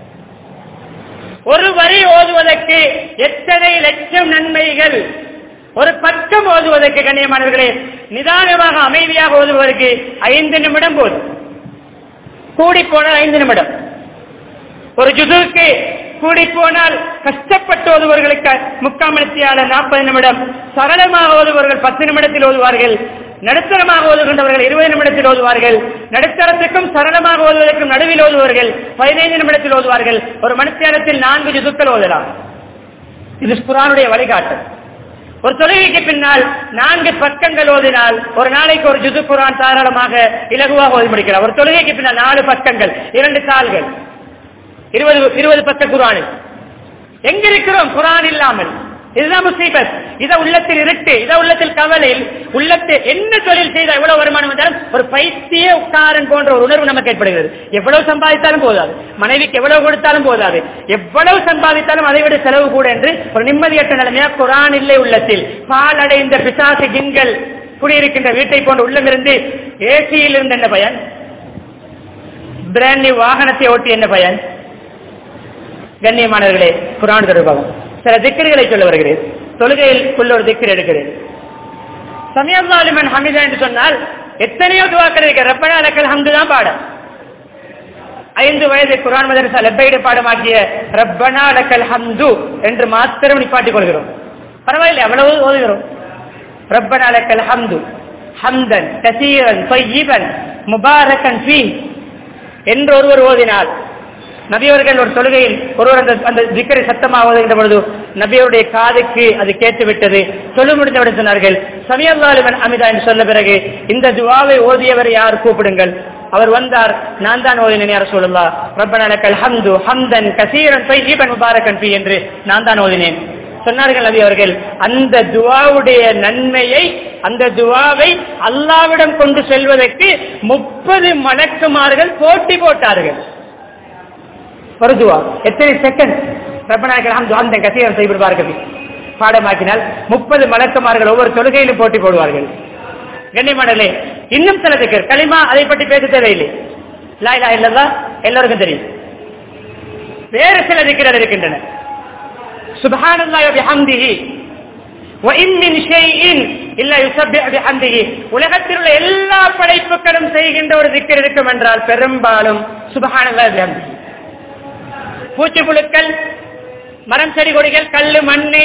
ஒரு வரி ஓதுவதற்கு எத்தனை லட்சம் நன்மைகள். ஒரு பக்கம் ஓதுவதற்கு கண்ணியமானவர்களே, நிதானமாக அமைதியாக ஓதுவதற்கு 5 நிமிடம் போதும். கூடி போனால் 5 நிமிடம். ஒரு ஜுதுக்கு கூடி போனால் கஷ்டப்பட்டு ஓதுவர்களுக்கு 3/4 மணித்தியால 40 நிமிடம், சரளமாக ஓதுவர்கள் 10 நிமிடத்தில் ஓதுவார்கள், நடுத்தரமாக ஓதுகின்றவர்கள் 20 நிமிடத்தில் ஓதுவார்கள், நடுத்தரத்துக்கும் சரளமாக ஓதுவதற்கும் நடுவில் ஓதுவார்கள் 15 நிமிடத்தில் ஓதுவார்கள். ஒரு மணித்தியாலத்தில் 4 ஜுதுக்கள் ஓதலாம். இது குர்ஆனுடைய வழிகாட்டு. ஒரு தொழுகைக்கு பின்னால் 4 பக்கங்கள் ஓதினால் ஒரு நாளைக்கு ஒரு ஜுது குர்ஆன் தாராளமாக இலகுவாக ஓதி முடிக்கலாம். ஒரு தொழுகைக்கு பின்னால் 4 பக்கங்கள், 2 தாள்கள், 20 பக்க குர்ஆன். எங்க இருக்கிறோம் குர்ஆன் இல்லாமல்? இதுதான் முசீபத். இத உள்ளத்தில் இருட்டு, இத உள்ளத்தில் கவலை, உள்ளத்தில் என்ன தொழில் செய்தால் எவ்வளவு வருமானம் வந்தாலும் ஒரு பைத்தியக்காரன் போன்ற ஒரு உணர்வு நமக்கு ஏற்படுகிறது. எவ்வளவு சம்பாதித்தாலும் போதாது, மனைவிக்கு எவ்வளவு கொடுத்தாலும் போதாது, எவ்வளவு சம்பாதித்தாலும் அதை விட செலவு கூட என்று ஒரு நிம்மதியற்ற நிலைமையா குர்ஆன் இல்லை உள்ளத்தில். பால் அடைந்த பிசாசு ஜின்கள் குடியிருக்கின்ற வீட்டை போன்ற உள்ளம் இருந்து ஏசியில் இருந்து என்ன பயன்? பிராண்ட் நியூ வாகனத்தை ஓட்டி என்ன பயன்? கண்ணியமானவர்களே, குர்ஆன் தொடர்பாக சில திக்ர்களை சொல்ல வருகிறேன். தொழுகையில் உள்ள ஒரு திக்ர் எடுக்கிறேன். சமிஅல்லாஹு லிமன் ஹமிதா என்று சொன்னால் எத்தனையோ துஆக்கள் இருக்கு. ரப்பனா லக்கல் ஹம்து தான் பாடம். 5 வயது குர்ஆன் மதரசா லப்பைடு பாடமாக்கிய ரப்பனா லக்கல் ஹம்து என்று மாத்திரம் நிப்பாட்டிக் கொள்கிறோம். பரவாயில்லை, அவ்வளவு ஓதுகிறோம். ரப்பனா லக்கல் ஹம்து ஹம்தன் கஸீரன் த்வையிபன் முபாரக்கன் ஃபீ என்று ஒருவர் ஓதினால், நபியவர்கள் ஒரு தொழுகையில் ஒருவர் அந்த திக்ரை சத்தமாக ஓதுகின்ற பொழுது நபியருடைய காதுக்கு அது கேட்டுவிட்டது. தொழு முடிந்தவுடன் சொன்னார்கள், சமிஅல்லாஹு லிமன் ஹமிதா என்று சொன்ன பிறகு இந்த துஆவை ஓதியவர் யார் கூப்பிடுங்கள். அவர் வந்தார். நான் தான் ஓதினேன் யா ரசூலுல்லாஹ், ரப்பனா லக்கல் ஹம்து ஹம்தன் கஸீரன் த்வையிபன் முபாரக்கன் ஃபீ என்று நான் தான் ஓதினேன். சொன்னார்கள் நபி அவர்கள், அந்த துஆவுடைய நன்மையை, அந்த துஆவை அல்லாஹ்விடம் கொண்டு செல்வதற்கு 30 மலக்குமார்கள் போட்டி போட்டார்கள். ஒரு துஆ எத்தனை செகண்ட்? ரப்பனா லக்கல் ஹம்து ஹம்தன் கஸீரன் த்வையிபன் முபாரக்கன் ஃபீ பாடமாக்கினால் 30 மலக்குமார்கள் ஒவ்வொரு தொழுகையிலும் போட்டி போடுவார்கள். கண்ணியமானவர்களே, இன்னும் சில திக்ர் கலிமா, அதை பற்றி பேச தேவையில்லை. லா இலாஹா இல்லல்லாஹ் எல்லாருக்கும் தெரியும். வேறு சில திக்ர்கள் இருக்கின்றன. சுப்ஹானல்லாஹி வ பிஹம்திஹி வ இன் மின் ஷைஇன் இல்லா யுஸப்பிஹு பிஹம்திஹி. உலகத்தில் உள்ள எல்லா படைப்புகளும் செய்கின்ற ஒரு திக்ர் இருக்கும் என்றால் பெரும்பாலும் சுப்ஹானல்லாஹி வ பிஹம்திஹி. பூச்சி புழுக்கள், மரம் செடி கொடிகள், கல்லு மண்ணு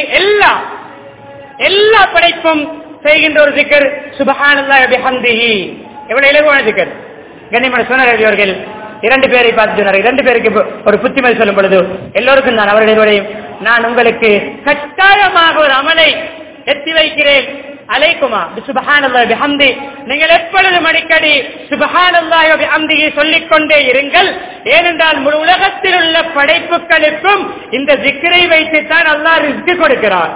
எல்லா படைப்பும் செய்கின்ற ஒரு திக்ர் சுப்ஹானல்லாஹி வ பிஹம்திஹி. எவ்வளவு இலகுவான திக்ர். கண்ணியமான சொன்னார்கள் அவர்கள் 2 பேரை பார்த்து சொன்னார்கள். 2 பேருக்கு ஒரு புத்திமதி சொல்லும் பொழுது எல்லோருக்கும் நான் அவர்களுடைய நான் உங்களுக்கு கட்டாயமாக ஒரு அமலை எத்தி வைக்கிறேன். அலைக்குமா சுப்ஹானல்லாஹி பிஹம்தி. நீங்கள் எப்பொழுதும் அடிக்கடி சுப்ஹானல்லாஹி பிஹம்திஹி சொல்லிக் கொண்டே இருங்கள். ஏனென்றால் முழு உலகத்தில் உள்ள படைப்புகளுக்கும் இந்த திக்ரை வைத்துத்தான் அல்லாஹ் ரிஸ்க் கொடுக்கிறார்.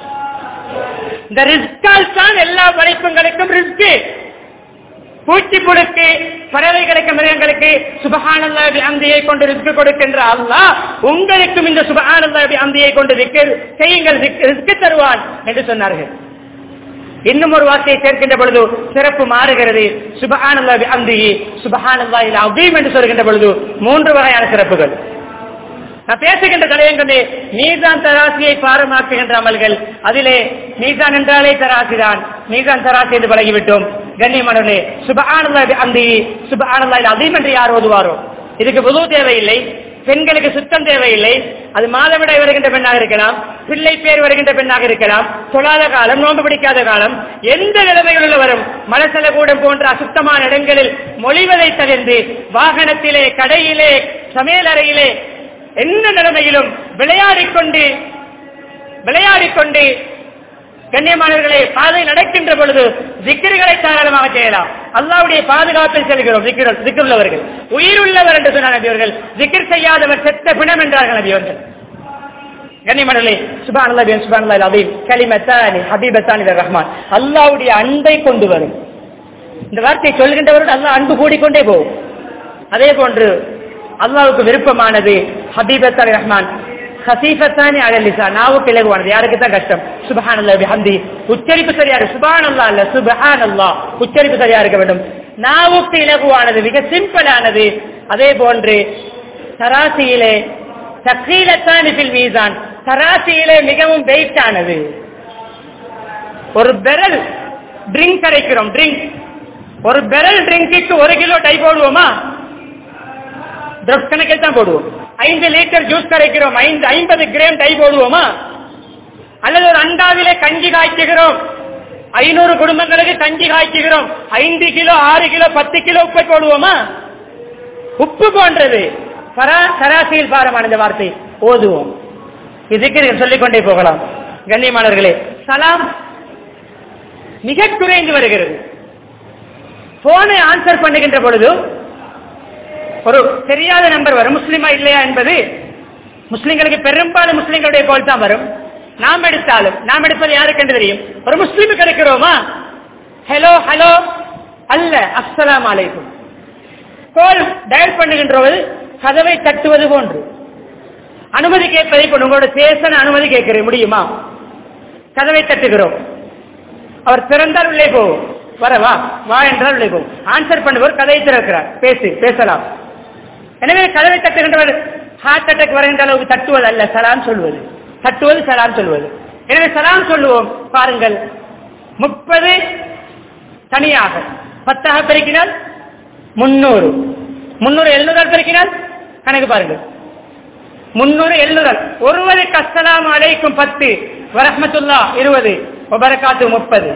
இந்த ரிஸ்கால் தான் எல்லா படைப்புகளுக்கும் ரிஸ்க். பூச்சி புழுக்கு, பறவைகளுக்கு, மிருகங்களுக்கு சுப்ஹானல்லாஹி பிஹம்திஹி கொண்டு ரிஸ்க் கொடுக்கின்ற அல்லாஹ் உங்களுக்கும் இந்த சுப்ஹானல்லாஹி பிஹம்திஹி கொண்டு திக்ர் செய்யுங்கள், ரிஸ்க் தருவான் என்று சொன்னார்கள். இன்னும் ஒரு வார்த்தையை சேர்க்கின்ற பொழுது சிறப்பு மாறுகிறது. சுப்ஹானல்லாஹி பிஹம்திஹி சுப்ஹானல்லாஹில் அஸீம் என்று சொல்கின்ற பொழுது 3 வகையான சிறப்புகள். நான் பேசுகின்ற தலையங்கமே மீசான் தராசியை பாரமாக்குகின்ற அமல்கள். அதிலே மீசான் என்றாலே தராசிதான். மீசான் தராசி என்று பழகிவிட்டோம். கண்ணியமானவர்களே, சுப்ஹானல்லாஹி பிஹம்திஹி சுப்ஹானல்லாஹில் அஸீம் என்று யார் ஓதுவாரோ இதுக்கு வுது தேவையில்லை, பெண்களுக்கு சுத்தம் தேவையில்லை. அது மாதவிடாய் வருகின்ற பெண்ணாக இருக்கலாம், பிள்ளை பேர் வருகின்ற பெண்ணாக இருக்கலாம், தொழாத காலம், நோன்பு பிடிக்காத காலம், எந்த நிலைமைகளில் வரும் மலசல கூடம் போன்ற அசுத்தமான இடங்களில் மொழிவதை தவிர்த்து வாகனத்திலே, கடையிலே, சமையல் அறையிலே, என்ன நிலைமையிலும் விளையாடிக்கொண்டு கண்ணியமானவர்களே பாதை நடக்கின்ற பொழுது திக்ர்களை தாராளமாக செய்யலாம். அல்லாஹ்வுடைய பாதுகாப்பில் செல்கிறோம். திக்ர் உள்ளவர்கள் உயிர் உள்ளவர் என்று சொன்னார் நபி அவர்கள். திக்ர் செய்யாதவர் செத்த பிணம் என்றார்கள் நபி அவர்கள். கண்ணியமானவர்களே, சுப்ஹானல்லாஹி சுப்ஹானல்லாஹில் அஸீம் கலிமத்தானி ஹபீபத்தானி லிர் ரஹ்மான். அல்லாஹ்வுடைய அன்பை கொண்டு வரும். இந்த வார்த்தையை சொல்கின்றவர்கள் அல்லாஹ் அன்பு கூடிக்கொண்டே போகும். அதே போன்று அல்லாஹ்வுக்கு விருப்பமானது ஹபீபத்தானி ரஹ்மான் ஹசீஃபத்தானி அலல் லிசான். நாவுக்கு இலகுவானது. யாருக்கு தான் கஷ்டம்? சுப்ஹானல்லாஹி பிஹம்தி. உச்சரிப்பு சரியா இருக்கு. சுப்ஹானல்லாஹ் அல்ல சுப்ஹானல்லாஹ். உச்சரிப்பு சரியா இருக்க வேண்டும். நாவுக்கு இலகுவானது, மிக சிம்பிளானது. அதே போன்று தராசியிலே தக்லீலத்தானி ஃபில் மீசான். தராசியிலே மிகவும் வெயிட்டானது. ஒரு பெரல் ட்ரிங்க் கிடைக்கிறோம். ஒரு பெரல் ட்ரிங்க்கு 1 கிலோ டை போடுவோமா? ட்ரக்ஸ் கணக்கில் தான் போடுவோம். 5 லிட்டர் ஜூஸ் கரைக்கிறோம், 50 கிராம் டை போடுவோமா? அல்லது ஒரு அண்டாவிலே கஞ்சி காய்ச்சுகிறோம், 500 குடும்பங்களுக்கு கஞ்சி காய்ச்சுகிறோம், 5 கிலோ 6 கிலோ 10 கிலோ உப்பை போடுவோமா? உப்பு போன்றது சராசியில் பாரமான இந்த வார்த்தை ஓதுவோம். இதுக்கு சொல்லிக்கொண்டே போகலாம். கண்ணியமானவர்களே, சலாம் மிக குறைந்து வருகிறது. போனை ஆன்சர் பண்ணுகின்ற பொழுது ஒரு தெரியாத நம்பர் வரும், முஸ்லிமா இல்லையா என்பது முஸ்லிம்களுக்கு பெரும்பாலும் முஸ்லிம்களுடைய போல் தான் வரும். நாம் எடுப்பது யாருக்கு என்று தெரியும். ஒரு முஸ்லிமுக்கு எடுக்கிறோமா, ஹலோ ஹலோ அல்ல அஸ்ஸலாமு அலைக்கும். கோல் டயல் பண்ணுகின்ற கதவை தட்டுவது போன்று அனுமதி கேட்பதை போன்று உங்களோட பேச அனுமதி கேட்க முடியுமா? கதவை தட்டுகிறோம், அவர் திறந்தால் உள்ளே போவோம், வரவா வா என்றால் உள்ளே போவோம். ஆன்சர் பண்ணுவோர் கதவை திறக்கிறார், பேசலாம். எனவே கதவை தட்டுகின்றவர் ஹார்ட் அட்டாக் வருகின்ற அளவுக்கு தட்டுவது அல்ல, சலாம் சொல்வது. தட்டுவது சலாம் சொல்வது. எனவே சலாம் சொல்லுவோம். பாருங்கள், 30 தனியாக 10 பெருக்கினால் 300, 700 பெருக்கினால் கணக்கு பாருங்கள், 300 700. ஒருவருக்கு அஸ்ஸலாமு அலைக்கும் 10, வரஹ்மத்துல்லாஹ் 20, வபரகாத்து 30.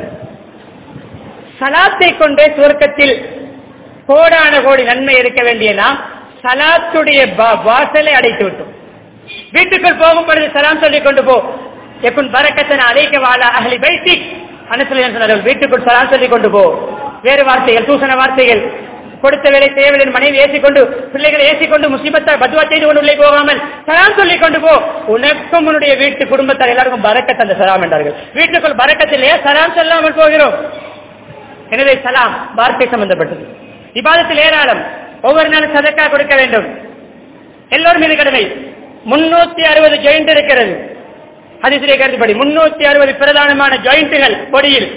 சலாத்தை கொண்டே சுவர்க்கத்தில் கோடான கோடி நன்மை இருக்க வேண்டிய நாம் சலாத்துடைய வாசலை அடைத்து விட்டோம். வீட்டுக்குள் போகும் பொழுது சலாம் சொல்லிக் கொண்டு போ, எக்குன் பரக்கத்தன அலைக்க வாழ அஹ்லி பைத்திக் சொன்னார்கள். வீட்டுக்குள் சலாம் சொல்லிக் கொண்டு போ. வேறு வார்த்தைகள், தூசண வார்த்தைகள், கொடுத்த வேலை செய்யவில்லை மனைவி ஏசிக்கொண்டு பிள்ளைகளை ஏசிக்கொண்டு முஸ்லிமத்தார் பத்வா செய்து கொண்டு உள்ளே போகாமல் சலாம் சொல்லிக் கொண்டு போ. உனக்கும் உன்னுடைய வீட்டு குடும்பத்தார் எல்லாருக்கும் பரக்கத் அந்த சலாம் என்றார்கள். வீட்டுக்குள் பரக்கத்திலேயே சலாம் சொல்லாமல் போகிறோம். எனவே சலாம் வார்த்தை சம்பந்தப்பட்டது. இபாதத்தில் ஏராளம். ஒவ்வொரு நாளும் சதக்கா கொடுக்க வேண்டும், எல்லோரும் மீது கடமை. 360 ஜாயிண்ட் இருக்கிறது. ஹதீஸிலே கருத்துப்படி 360 பிரதானமான ஜாயிண்ட்டுகள் பொடியில்.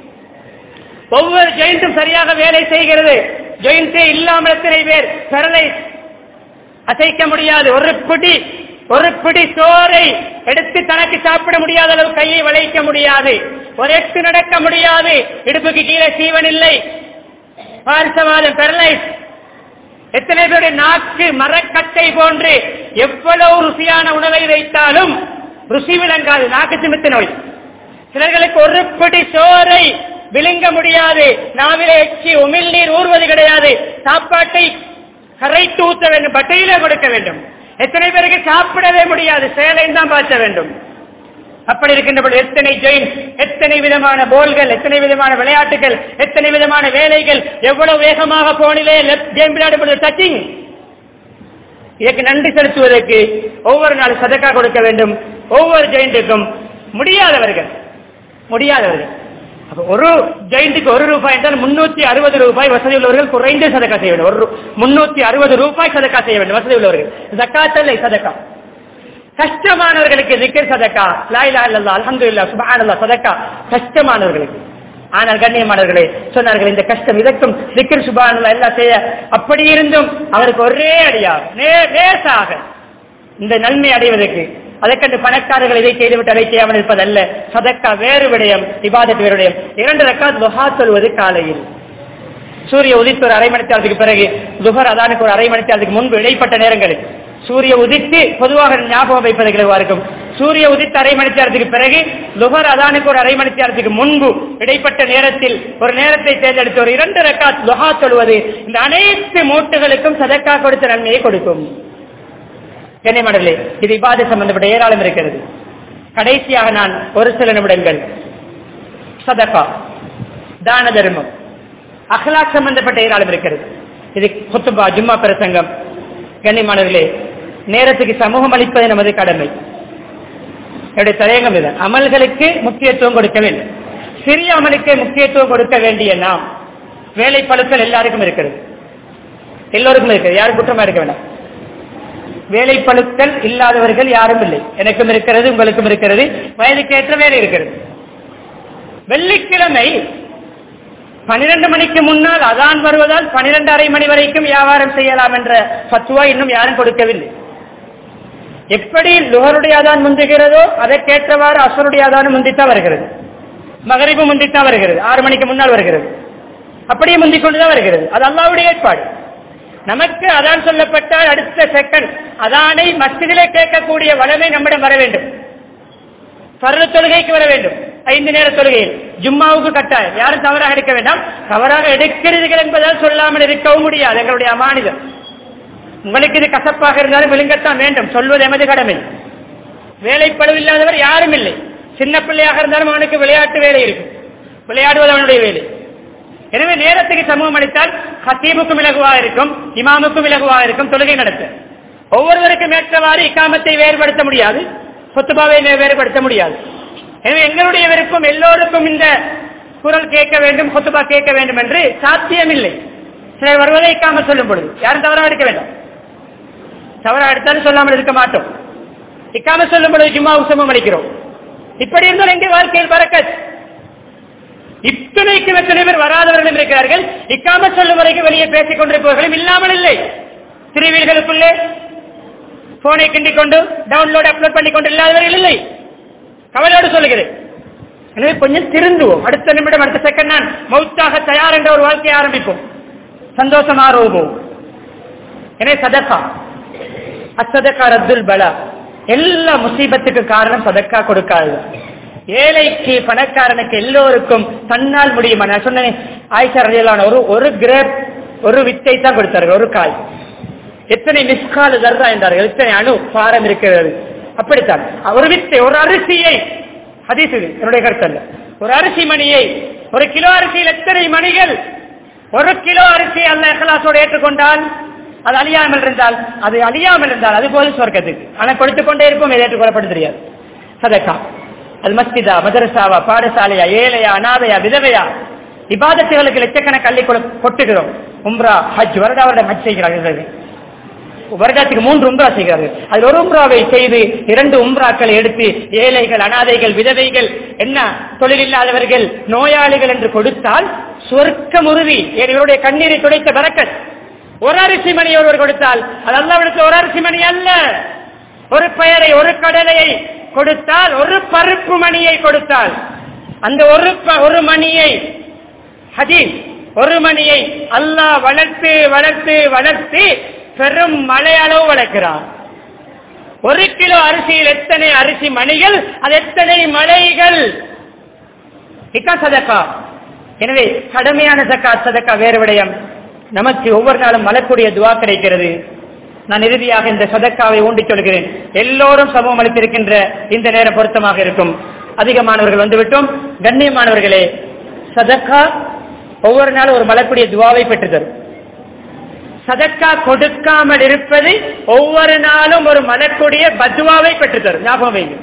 ஒவ்வொரு ஜாயிண்ட்டும் சரியாக வேலை செய்கிறது. ஜாயிண்டே இல்லாமல் எத்தனை பேர் பேரலைஸ், அசைக்க முடியாது. ஒரு பிடி சோறை எடுத்து தனக்கு சாப்பிட முடியாத அளவு கையை வளைக்க முடியாது, ஒரு எட்டு நடக்க முடியாது, இடுப்புக்கு கீழே சீவன் இல்லை, பார்சவாதம் பேரலைஸ். எத்தனை பேருடைய நாக்கு மரக்கட்டை போன்று எவ்வளவு ருசியான உணவை வைத்தாலும் ருசி விளங்காது, நாக்கு சிமித்த நோய். சிலர்களுக்கு ஒரு பிடி சோறை விழுங்க முடியாது, நாவிலே எச்சி உமிழ்நீர் ஊறுவது கிடையாது, சாப்பாட்டை கரைத்து ஊற்ற வேண்டும், பட்டையிலே கொடுக்க வேண்டும். எத்தனை பேருக்கு சாப்பிடவே முடியாது, சேலை தான் பார்க்க வேண்டும். அப்படி இருக்கின்ற பொழுது எத்தனை ஜெயின், எத்தனை விதமான போல்கள், எத்தனை விதமான விளையாட்டுகள், எத்தனை விதமான வேலைகள், எவ்வளவு வேகமாக போனிலே கேம் விளையாடுவது டச்சிங். இதற்கு நன்றி செலுத்துவதற்கு ஒவ்வொரு நாள் சதக்கா கொடுக்க வேண்டும். ஒவ்வொரு ஜெயின்ட்டுக்கும் முடியாதவர்கள் ஒரு ஜெயின்ட்டுக்கு ₹1 என்றால் 360 ரூபாய் வசதி உள்ளவர்கள் குறைந்து சதக்கா செய்ய வேண்டும். 360 ரூபாய் சதக்கா செய்ய வேண்டும் வசதி உள்ளவர்கள். ஜக்காத் இல்லை, சதக்கா. கஷ்டமானவர்களுக்கு திக்ர் சதக்கா, லா இலாஹா இல்லல்லாஹ் அல்ஹம்துலில்லாஹ் சுப்ஹானல்லாஹ் சதக்கா கஷ்டமானவர்களுக்கு. ஆனால் கண்ணியமானவர்களே சொன்னார்கள், இந்த கஷ்டம் இதற்கும் திக்ர் சுப்ஹானல்லாஹ் எல்லாம் செய்ய அப்படி இருந்தும் அவருக்கு ஒரே அடியாக லேசாக இந்த நன்மை அடைவதற்கு அதற்கென்று பணக்காரர்கள் இதை செய்துவிட்டு அதை செய்யாமல் இருப்பதல்ல. சதக்கா வேறு விடயம், இபாதத் வேறு விடயம். 2 ரக்காத் துஹா சொல்வது காலையில். சூரிய உதித்து ஒரு அரை மணி நேரத்துக்கு பிறகு, துஹர் அதானுக்கு ஒரு அரை மணி நேரத்துக்கு முன்பு இடைப்பட்ட நேரங்களில் சூரிய உதித்து பொதுவாக ஞாபகம் வைப்பதற்கு இருக்கும். சூரிய உதித்து அரை மணி நேரத்துக்கு பிறகு, துஹர் அதானுக்கு ஒரு அரை மணி நேரத்துக்கு முன்பு இடைப்பட்ட நேரத்தில் ஒரு நேரத்தை தேர்ந்தெடுத்து ஒரு 2 ரக்காத் துஹா சொல்வது இந்த அனைத்து மூட்டுகளுக்கும் சதக்கா கொடுத்த நன்மையை கொடுக்கும். கண்ணியமானவர்களே, இது இபாதத் சம்பந்தப்பட்ட ஏராளம் இருக்கிறது. கடைசியாக நான் ஒரு சில நிமிடங்கள் சதகா, தான தர்மம், அக்லாக் சம்பந்தப்பட்ட ஏராளம் இருக்கிறது. இது குத்துபா, ஜும்மா பிரசங்கம். கண்ணியமானவர்களே, நேரத்துக்கு சமூகம் அளிப்பது நமது கடமை. என்னுடைய தலையங்கம் இது. அமல்களுக்கு முக்கியத்துவம் கொடுக்க வேண்டும். சிறிய அமலுக்கு முக்கியத்துவம் கொடுக்க வேண்டிய நாம், வேலை பழுக்கள் எல்லாருக்கும் இருக்கிறது, எல்லோருக்கும் இருக்கிறது, யாரும் குற்றமா இருக்க வேண்டாம். வேலை பழுக்கள் இல்லாதவர்கள் யாரும் இல்லை. எனக்கும் இருக்கிறது, உங்களுக்கும் இருக்கிறது, வயதுக்கேற்ற வேலை இருக்கிறது. வெள்ளிக்கிழமை 12 மணிக்கு முன்னால் அதான் வருவதால் 12:30 மணி வரைக்கும் வியாபாரம் செய்யலாம் என்ற ஃபத்வா இன்னும் யாரும் கொடுக்கவில்லை. எப்படி லுஹருடைய அதான் முந்துகிறதோ அதற்கேற்றவாறு அஸ்ருடைய அதானும் முந்தித்தான் வருகிறது, மகரிபு முந்தித்தான் வருகிறது, 6 மணிக்கு முன்னால் வருகிறது, அப்படியே முந்திக் கொண்டுதான் வருகிறது. அது அல்லாஹ்வுடைய ஏற்பாடு. நமக்கு அதான் சொல்லப்பட்டால் அடுத்த செகண்ட் அதானை மஸ்ஜிதிலே கேட்கக்கூடிய வளமை நம்மிடம் வர வேண்டும். பர்து தொழுகைக்கு வர வேண்டும். 5 நேர தொழுகையில் ஜும்மாவுக்கு கட்டாயம். யாரும் தவறாக எடுக்க வேண்டாம். தவறாக எடுக்கிறீர்கள் என்பதால் சொல்லாமல் இருக்கவும் முடியாது. எங்களுடைய அமானிதம். உங்களுக்கு இது கசப்பாக இருந்தாலும் விழுங்கத்தான் வேண்டும். சொல்வது எமது கடமை. வேலைப்பளவு இல்லாதவர் யாரும் இல்லை. சின்ன பிள்ளையாக இருந்தாலும் அவனுக்கு விளையாட்டு வேலை இருக்கும். விளையாடுவது அவனுடைய வேலை. எனவே நேரத்துக்கு சமூகம் அளித்தால் ஹத்தீபுக்கும் இலகுவாக இருக்கும், இமாமுக்கும் இலகுவாக இருக்கும் தொழுகை நடத்த. ஒவ்வொருவருக்கும் ஏற்றவாறு இக்காமத்தை வேறுபடுத்த முடியாது, குத்துபாவை வேறுபடுத்த முடியாது. எனவே எங்களுடைய விருப்பம் எல்லோருக்கும் இந்த குரல் கேட்க வேண்டும், குத்துபா கேட்க வேண்டும் என்று சாத்தியமில்லை. சிலர் வருவதை இக்காம சொல்லும் பொழுது யாரும் தவறாக எடுக்க வேண்டாம். தவறாக எடுத்தாலும் சொல்லாமல் இருக்க மாட்டோம். இக்காம சொல்லும் பொழுது ஜும்மா உசமம் அளிக்கிறோம். இப்படி இருந்தால் எங்கள் வாழ்க்கையில் பரக்கத். இத்தனைக்கு எத்தனை பேர் வராதவர்களும் இருக்கிறார்கள். இக்காம சொல்லும் வரைக்கும் வெளியே பேசிக் கொண்டிருப்பவர்களும் இல்லாமல் இல்லை. திருவீர்களுக்குள்ளே போனை கிண்டிக் கொண்டு டவுன்லோட் அப்லோட் பண்ணி கொண்டு இல்லாதவர்கள் இல்லை. கவலையோடு சொல்லுகிறேன். எனவே கொஞ்சம் திருந்துவோம். அடுத்த நிமிடம் அடுத்த செகண்ட் நான் மௌத்தாக தயார் என்ற ஒரு வாழ்க்கையை ஆரம்பிப்போம். சந்தோஷமாக போவோம். எனவே சதக்கா அசதக்கா ரத்துல் பலா. எல்லா முசீபத்துக்கு காரணம் சதக்கா கொடுக்காது. ஏழைக்கு பணக்காரனுக்கு எல்லோருக்கும் தன்னால் முடியுமா? நான் சொன்னேன், ஆயிஷா ரலியல்லாஹு ஒரு கிரேப் ஒரு வித்தை தான் கொடுத்தார்கள், ஒரு காய். எத்தனை மிஸ்கால் தர்றா என்றார்கள், எத்தனை அணு பாரம் இருக்கிறது. அப்படித்தான் ஒரு வித்தை, ஒரு அரிசியை, ஹதீஸ் என்னுடைய கருத்து அல்ல, ஒரு அரிசி மணியை, 1 கிலோ அரிசியில் எத்தனை மணிகள்? 1 கிலோ அரிசி அல்லாஹ் இக்லாஸோடு ஏற்றுக்கொண்டால், அது அழியாமல் இருந்தால் அது போல சொர்க்கத்துக்கு. ஆனால் கொடுத்துக் கொண்டே இருப்போம், எது ஏற்றுக்கொள்ளப்பட்டு தெரியாது. சதக்கா அது மஸ்ஜிதா, மதரசாவா, பாடசாலையா, ஏழையா, அனாதையா, விதவையா, இபாதத்துகளுக்கு லட்சக்கணக்கு அள்ளி கொட்டுகிறோம். உம்ரா, ஹஜ், வருடம் ஹஜ் செய்கிறார்கள். வருடத்துக்கு 3 உம்ரா செய்கிறார்கள். அதில் ஒரு உம்ராவை செய்து 2 உம்ராக்களை எடுத்து ஏழைகள், அனாதைகள், விதவைகள், என்ன தொழில் இல்லாதவர்கள், நோயாளிகள் என்று கொடுத்தால் சொர்க்கம் உறுதி. இவருடைய கண்ணீரை துடைத்த பரக்கத். ஒரு அரிசி மணி ஒருவர் கொடுத்தால் அது அல்லாஹ்விடத்தில் ஒரு அரிசி மணி அல்ல. ஒரு பெயரை, ஒரு கடலையை கொடுத்தால், ஒரு பருப்பு மணியை கொடுத்தால், அந்த ஒரு மணியை ஹதீஸ், ஒரு மணியை அல்லாஹ் வளர்த்து வளர்த்து வளர்த்து பெரும் மலை அளவு வளர்க்கிறார். 1 கிலோ அரிசியில் எத்தனை அரிசி மணிகள், அது எத்தனை மலைகள். இதான் சதக்கா. எனவே கடமையான ஜக்காத், சதக்கா வேறு விடயம். நமக்கு ஒவ்வொரு நாளும் மலக்கூடிய துவா கிடைக்கிறது. நான் இறுதியாக இந்த சதக்காவை ஊண்டி சொல்கிறேன். எல்லோரும் சமூகம் அளித்திருக்கின்ற இந்த நேரம் பொருத்தமாக இருக்கும். அதிகமானவர்கள் வந்துவிட்டோம். கண்ணியமானவர்களே, சதக்கா ஒவ்வொரு நாளும் ஒரு மலக்கூடிய துவாவை பெற்று தரும். சதக்கா கொடுக்காமல் இருப்பது ஒவ்வொரு நாளும் ஒரு மலக்கூடிய பத்வாவை பெற்று தரும். ஞாபகம் வைங்க.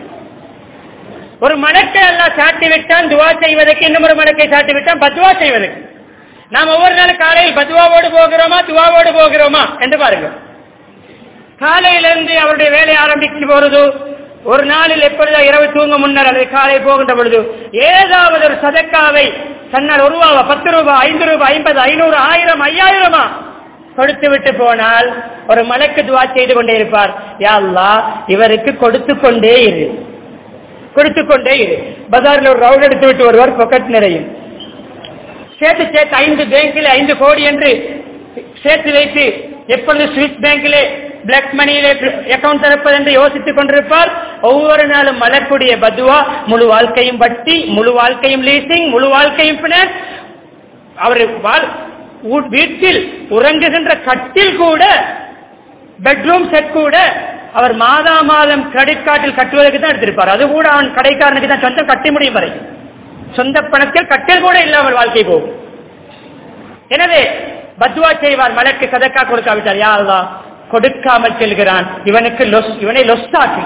ஒரு மலக்கை எல்லாம் சாட்டி விட்டான் துவா செய்வதற்கு, இன்னும் ஒரு மலக்கை சாட்டி விட்டான் பத்வா செய்வதற்கு. நாம் ஒவ்வொரு நாளும் காலையில் பத்வாவோடு போகிறோமா, துவாவோடு போகிறோமா என்று பாருங்க. காலையிலிருந்து அவருடைய வேலை ஆரம்பிக்கும் பொழுது, ஒரு நாளில் எப்பொழுதோ இரவு தூங்க முன்னர் அல்லது காலை போகின்ற பொழுது ஏதாவது ஒரு சதக்காவை தன்னால் 1 ரூபா, 10 ரூபாய், 5 ரூபாய், 50, 500, 1000, 5000 கொடுத்து விட்டு போனால் ஒரு மலக்கு துவா செய்து கொண்டே இருப்பார். யா அல்லாஹ், இவருக்கு கொடுத்து கொண்டே இரு, கொடுத்து கொண்டே இரு. பஜாரில் ஒரு ரவுண்ட் எடுத்து விட்டு வருவார், பொக்கெட் நிறையும். சேர்த்து 5 பேங்கில் 5 கோடி என்று சேர்த்து வைத்து எப்பொழுது சுவிஸ் பேங்கிலே பிளாக் மணியிலே அக்கௌண்ட் திறப்பது என்று யோசித்துக் கொண்டிருப்பார். ஒவ்வொரு நாளும் மலக்கூடிய பதுவா, முழு வாழ்க்கையும் வட்டி, முழு வாழ்க்கையும் லீசிங், முழு வாழ்க்கையும் பின்னர் அவர் வீட்டில் உறங்குகின்ற கட்டில் கூட, பெட்ரூம் செட் கூட அவர் மாதா மாதம் கிரெடிட் கார்டில் கட்டுவதற்கு தான் எடுத்திருப்பார். அது கூட அவன் கடைக்காரனுக்கு தான் சொந்தம், கட்டி முடியும் வரை சொந்த பணத்தில் கட்டில் கூட இல்லாமல் வாழ்க்கை போகும். எனவே பத்வா செய்வார். மலக்கு சதக்கா கொடுக்காவிட்டார், யா அல்லாஹ் கொடுக்காமல் செல்கிறான், இவனை லொஸ்டாக்கி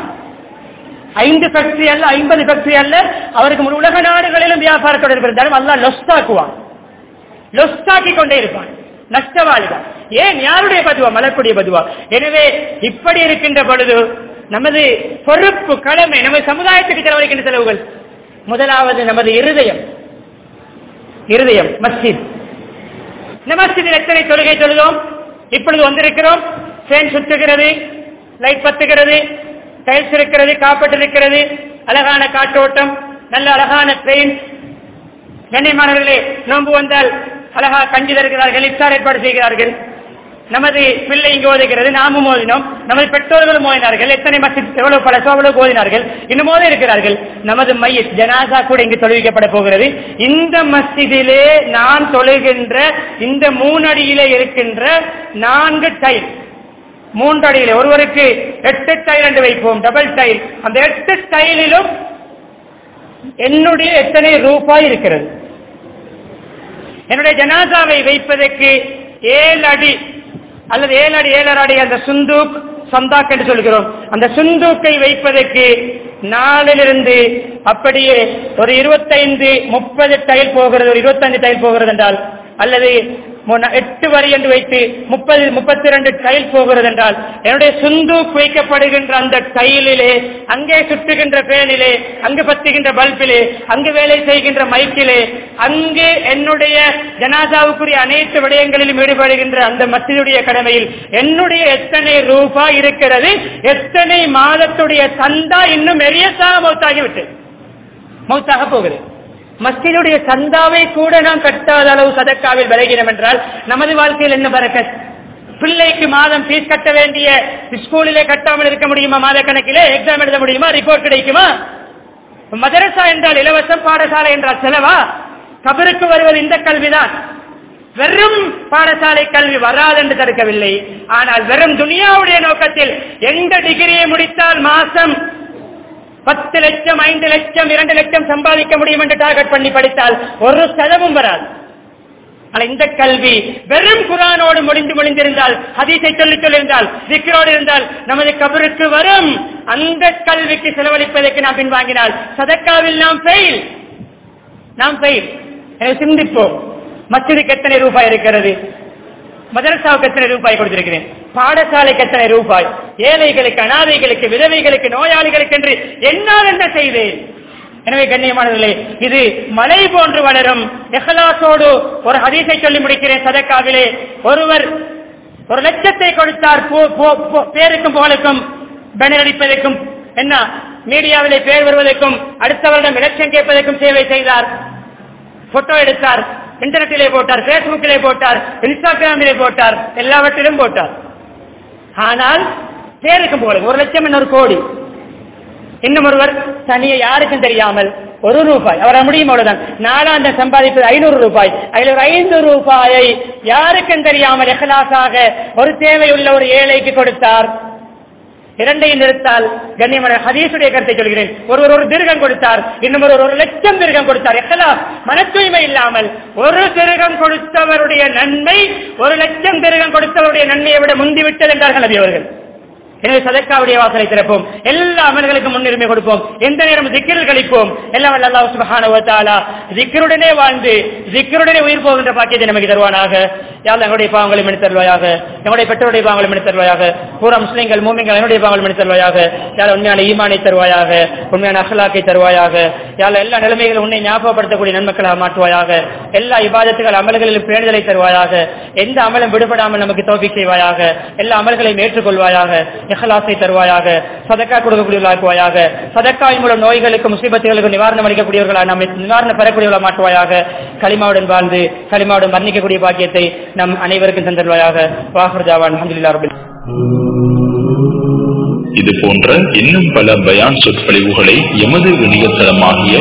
5 ஃபேக்டரி அல்ல, 50 ஃபேக்டரி அல்ல, அவருக்கு முழு உலக நாடுகளிலும் வியாபாரத்தோடு இருந்தாலும் அல்லாஹ் லொஸ்டாக்குவான், லொஸ்டாக்கி கொண்டே இருப்பான், நஷ்டவாளிதான். ஏன்? யாருடைய பதுவா? மலக்குடைய பதுவா. எனவே இப்படி இருக்கின்ற பொழுது நமது பொறுப்பு, கடமை, நமது சமுதாயத்துக்கு செலவழிக்கின்ற செலவுகள். முதலாவது நமது இருதயம். மஸ்ஜித். இந்த மஸ்ஜிதில் எத்தனை தொழுகை தொழுதோம்? இப்பொழுது வந்திருக்கிறோம், ஃபேன் சுற்றுகிறது, லைட் பத்துகிறது, டைல்ஸ் இருக்கிறது, காப்பட் இருக்கிறது, அழகான காற்றோட்டம், நல்ல அழகான ட்ரெயின். கண்ணியமானவர்களே, நோன்பு வந்தால் அழகா கஞ்சி தருகிறார்கள், இஃப்தார் ஏற்பாடு செய்கிறார்கள். நமது பிள்ளை இங்கு ஓதுகிறது, நாமும் ஓதினோம், நமது பெற்றோர்களும் ஓதினார்கள், எத்தனை மஸ்ஜித் எவ்வளவு பல சோழர்களும் ஓதினார்கள், இன்னும் ஓதி இருக்கிறார்கள். நமது மையத் ஜனாசா கூட இங்கு தொழுவிக்கப்பட போகிறது. இந்த மஸ்ஜிதிலே நான் தொழுகின்ற இந்த 3 அடியிலே இருக்கின்ற 4 டைல், 3 அடியிலே ஒருவருக்கு 8 டைல் என்று வைப்போம், டபுள் டைல். அந்த 8 டைலிலும் என்னுடைய எத்தனை ரூபாய் இருக்கிறது? என்னுடைய ஜனாசாவை வைப்பதற்கு 7 அடி அல்லது 7 அடி 7 அடி அந்த சுந்தூக் சந்தாக் என்று சொல்கிறோம். அந்த சுந்தூக்கை வைப்பதற்கு 4 அப்படியே ஒரு 25-30 டைல் போகிறது, ஒரு 25 டைல் போகிறது என்றால், அல்லது 8 வரி என்று வைத்து 30-32 டைல் போகிறது என்றால், என்னுடைய சுந்தூக் வைக்கப்படுகின்ற அந்த டைலிலே, அங்கே சுற்றுகின்ற பேனிலே, அங்கு பத்துகின்ற பல்பிலே, அங்கு வேலை செய்கின்ற மைக்கிலே, அங்கு என்னுடைய ஜனாசாவுக்குரிய அனைத்து விடயங்களிலும் ஈடுபடுகின்ற அந்த மஸ்ஜிதுடைய கடமையில் என்னுடைய எத்தனை ரூபாய் இருக்கிறது, எத்தனை மாதத்துடைய சந்தா இன்னும் எரியசாக மௌத்தாக போகிறது. மஸ்ஜிதுடைய சந்தாவை கூட நாம் கட்டாத அளவு சதக்காவில் விலகினோம் என்றால் நமது வாழ்க்கையில் என்ன பரக்கத்? பிள்ளைக்கு மாதம் ஃபீஸ் கட்ட வேண்டிய ஸ்கூலிலே கட்டாமல் இருக்க முடியுமா? மாத கணக்கிலே எக்ஸாம் எழுத முடியுமா? ரிப்போர்ட் கிடைக்குமா? மதரசா என்றால் இலவசம், பாடசாலை என்றால் செலவா? கபருக்கு வருவது இந்த கல்விதான். வெறும் பாடசாலை கல்வி வராது என்று தடுக்கவில்லை, ஆனால் வெறும் துனியாவுடைய நோக்கத்தில் எந்த டிகிரியை முடித்தால் மாசம் 10 லட்சம் 5 லட்சம் 2 லட்சம் சம்பாதிக்க முடியும் என்று டார்கெட் பண்ணி படித்தால் ஒரு செலவும் வராது. ஆனால் இந்த கல்வி வெறும் குர்ஆனோடு முடிந்திருந்தால், ஹதீஸை சொல்லியிருந்தால், திக்ரோடு இருந்தால் நமது கபருக்கு வரும். அந்த கல்விக்கு செலவழிப்பதற்கு நாம் பின்வாங்கினால் சதக்காவில் நாம் ஃபெயில். எனவே சிந்திப்போம், மஸ்ஜிதுக்கு எத்தனை ரூபாய் இருக்கிறது, மதரசாவுக்கு எத்தனை ரூபாய் கொடுத்திருக்கிறேன், பாடசாலைக்கு எத்தனை ரூபாய், ஏழைகளுக்கு, அனாதைகளுக்கு, விதவைகளுக்கு, நோயாளிகளுக்கு என்று என்னால் என்ன செய்தேன்? எனவே கண்ணியமானவர்களே, இது மலை போன்று வளரும். இஹ்லாஸோடு ஒரு ஹதீஸை சொல்லி முடிக்கிறேன். சதக்காவிலே ஒருவர் 1 லட்சத்தை கொடுத்தார், பேருக்கும் புகழுக்கும், பேனர் அடிப்பதற்கும், என்ன மீடியாவிலே பேர் வருவதற்கும், அடுத்தவரிடம் எலெக்ஷன் கேட்பதற்கும் சேவை செய்தார். போட்டோ எடுத்தார், இன்டர்நெட்டிலே போட்டார், பேஸ்புக்கிலே போட்டார், இன்ஸ்டாகிராமிலே போட்டார், எல்லாவற்றிலும் போட்டார். ஆனால் பேருக்கும் போல 1 லட்சம் என்ன 1 கோடி. இன்னும் ஒருவர் தனியே யாருக்கும் தெரியாமல் 1 ரூபாய், அவரால் முடியும் அவ்வளவுதான், நாளாந்த சம்பாதிப்பது 500 ரூபாய், அதில் ஒரு 5 ரூபாயை யாருக்கும் தெரியாமல் இஹ்லாஸாக ஒரு தேவையுள்ள ஒரு ஏழைக்கு கொடுத்தார். 2ஐயும் நிறுத்தால் கண்ணியமான ஹதீஸுடைய கருத்தை சொல்கிறேன். ஒருவர் 1 திர்ஹம் கொடுத்தார், இன்னும் 1 லட்சம் திர்ஹம் கொடுத்தார். இஹ்லாஸ், மன தூய்மை இல்லாமல் 1 திர்ஹம் கொடுத்தவருடைய நன்மை 1 லட்சம் திர்ஹம் கொடுத்தவருடைய நன்மையை விட முந்திவிட்டது என்றார்கள் நபி அவர்கள். எனவே சதக்காவுடைய வாசலை திறப்போம், எல்லா அமல்களுக்கும் முன்னுரிமை கொடுப்போம், எந்த நேரம் திக்ரில் கழிப்போம். எல்லாம் வல்ல அல்லாஹ் சுப்ஹானஹு வ தஆலா திக்ருடனே வாழ்ந்து திக்ருடனே உயிர் போகின்ற பாக்கியத்தை நமக்கு தருவானாக. யா அல்லாஹ் எங்களுடைய பாவங்களை மன்னித்து தருவாயாக, எங்களுடைய பெற்றோருடைய பாவங்களை மன்னித்து தருவாயாக, பூரா முஸ்லிம்கள் மூமின்கள் என்னுடைய பாவங்களை மன்னித்து தருவாயாக. யா அல்லாஹ் உண்மையான ஈமானை தருவாயாக, உண்மையான அக்லாக்கை தருவாயாக. யா அல்லாஹ் எல்லா நிலைமைகளும் உன்னை ஞாபகப்படுத்தக்கூடிய நன்மக்களாக மாற்றுவாயாக. எல்லா இபாதத்துகள் அமல்களிலும் பேணுதலை தருவாயாக. எந்த அமலும் விடுபடாமல் நமக்கு தௌஃபீக் செய்வாயாக. எல்லா அமல்களையும் ஏற்றுக்கொள்வாயாக. இஹ்லாஸை தருவாயாக. சதக்கா கொடுக்கக்கூடியவர்களாக்குவாயாக. சதக்காவின் மூலம் நோய்களுக்கு முசீபத்துகளுக்கு நிவாரணம் அளிக்கக்கூடியவர்களாக நம்மை நிவாரணம் பெறக்கூடியவர்களாக மாற்றுவாயாக. கலிமாவுடன் வாழ்ந்து கலிமாவுடன் மரணிக்கக்கூடிய பாக்கியத்தை நம் அனைவருக்கும் தந்தருவாயாக. வாஹிர் தாவான் அல்ஹம்துலில்லாஹி ரப்பில் இது போன்ற இன்னும் பல பயான் சொற்பொழிவுகளை எமது இணையதளமாகிய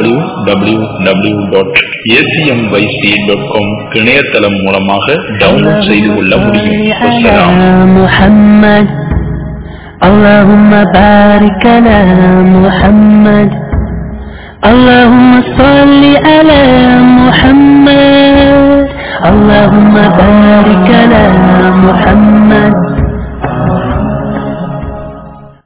www.acmyc.com இணையதளம் மூலமாக டவுன்லோட் செய்து கொள்ள முடியும். اللهم بارك على محمد اللهم صل على محمد اللهم بارك على محمد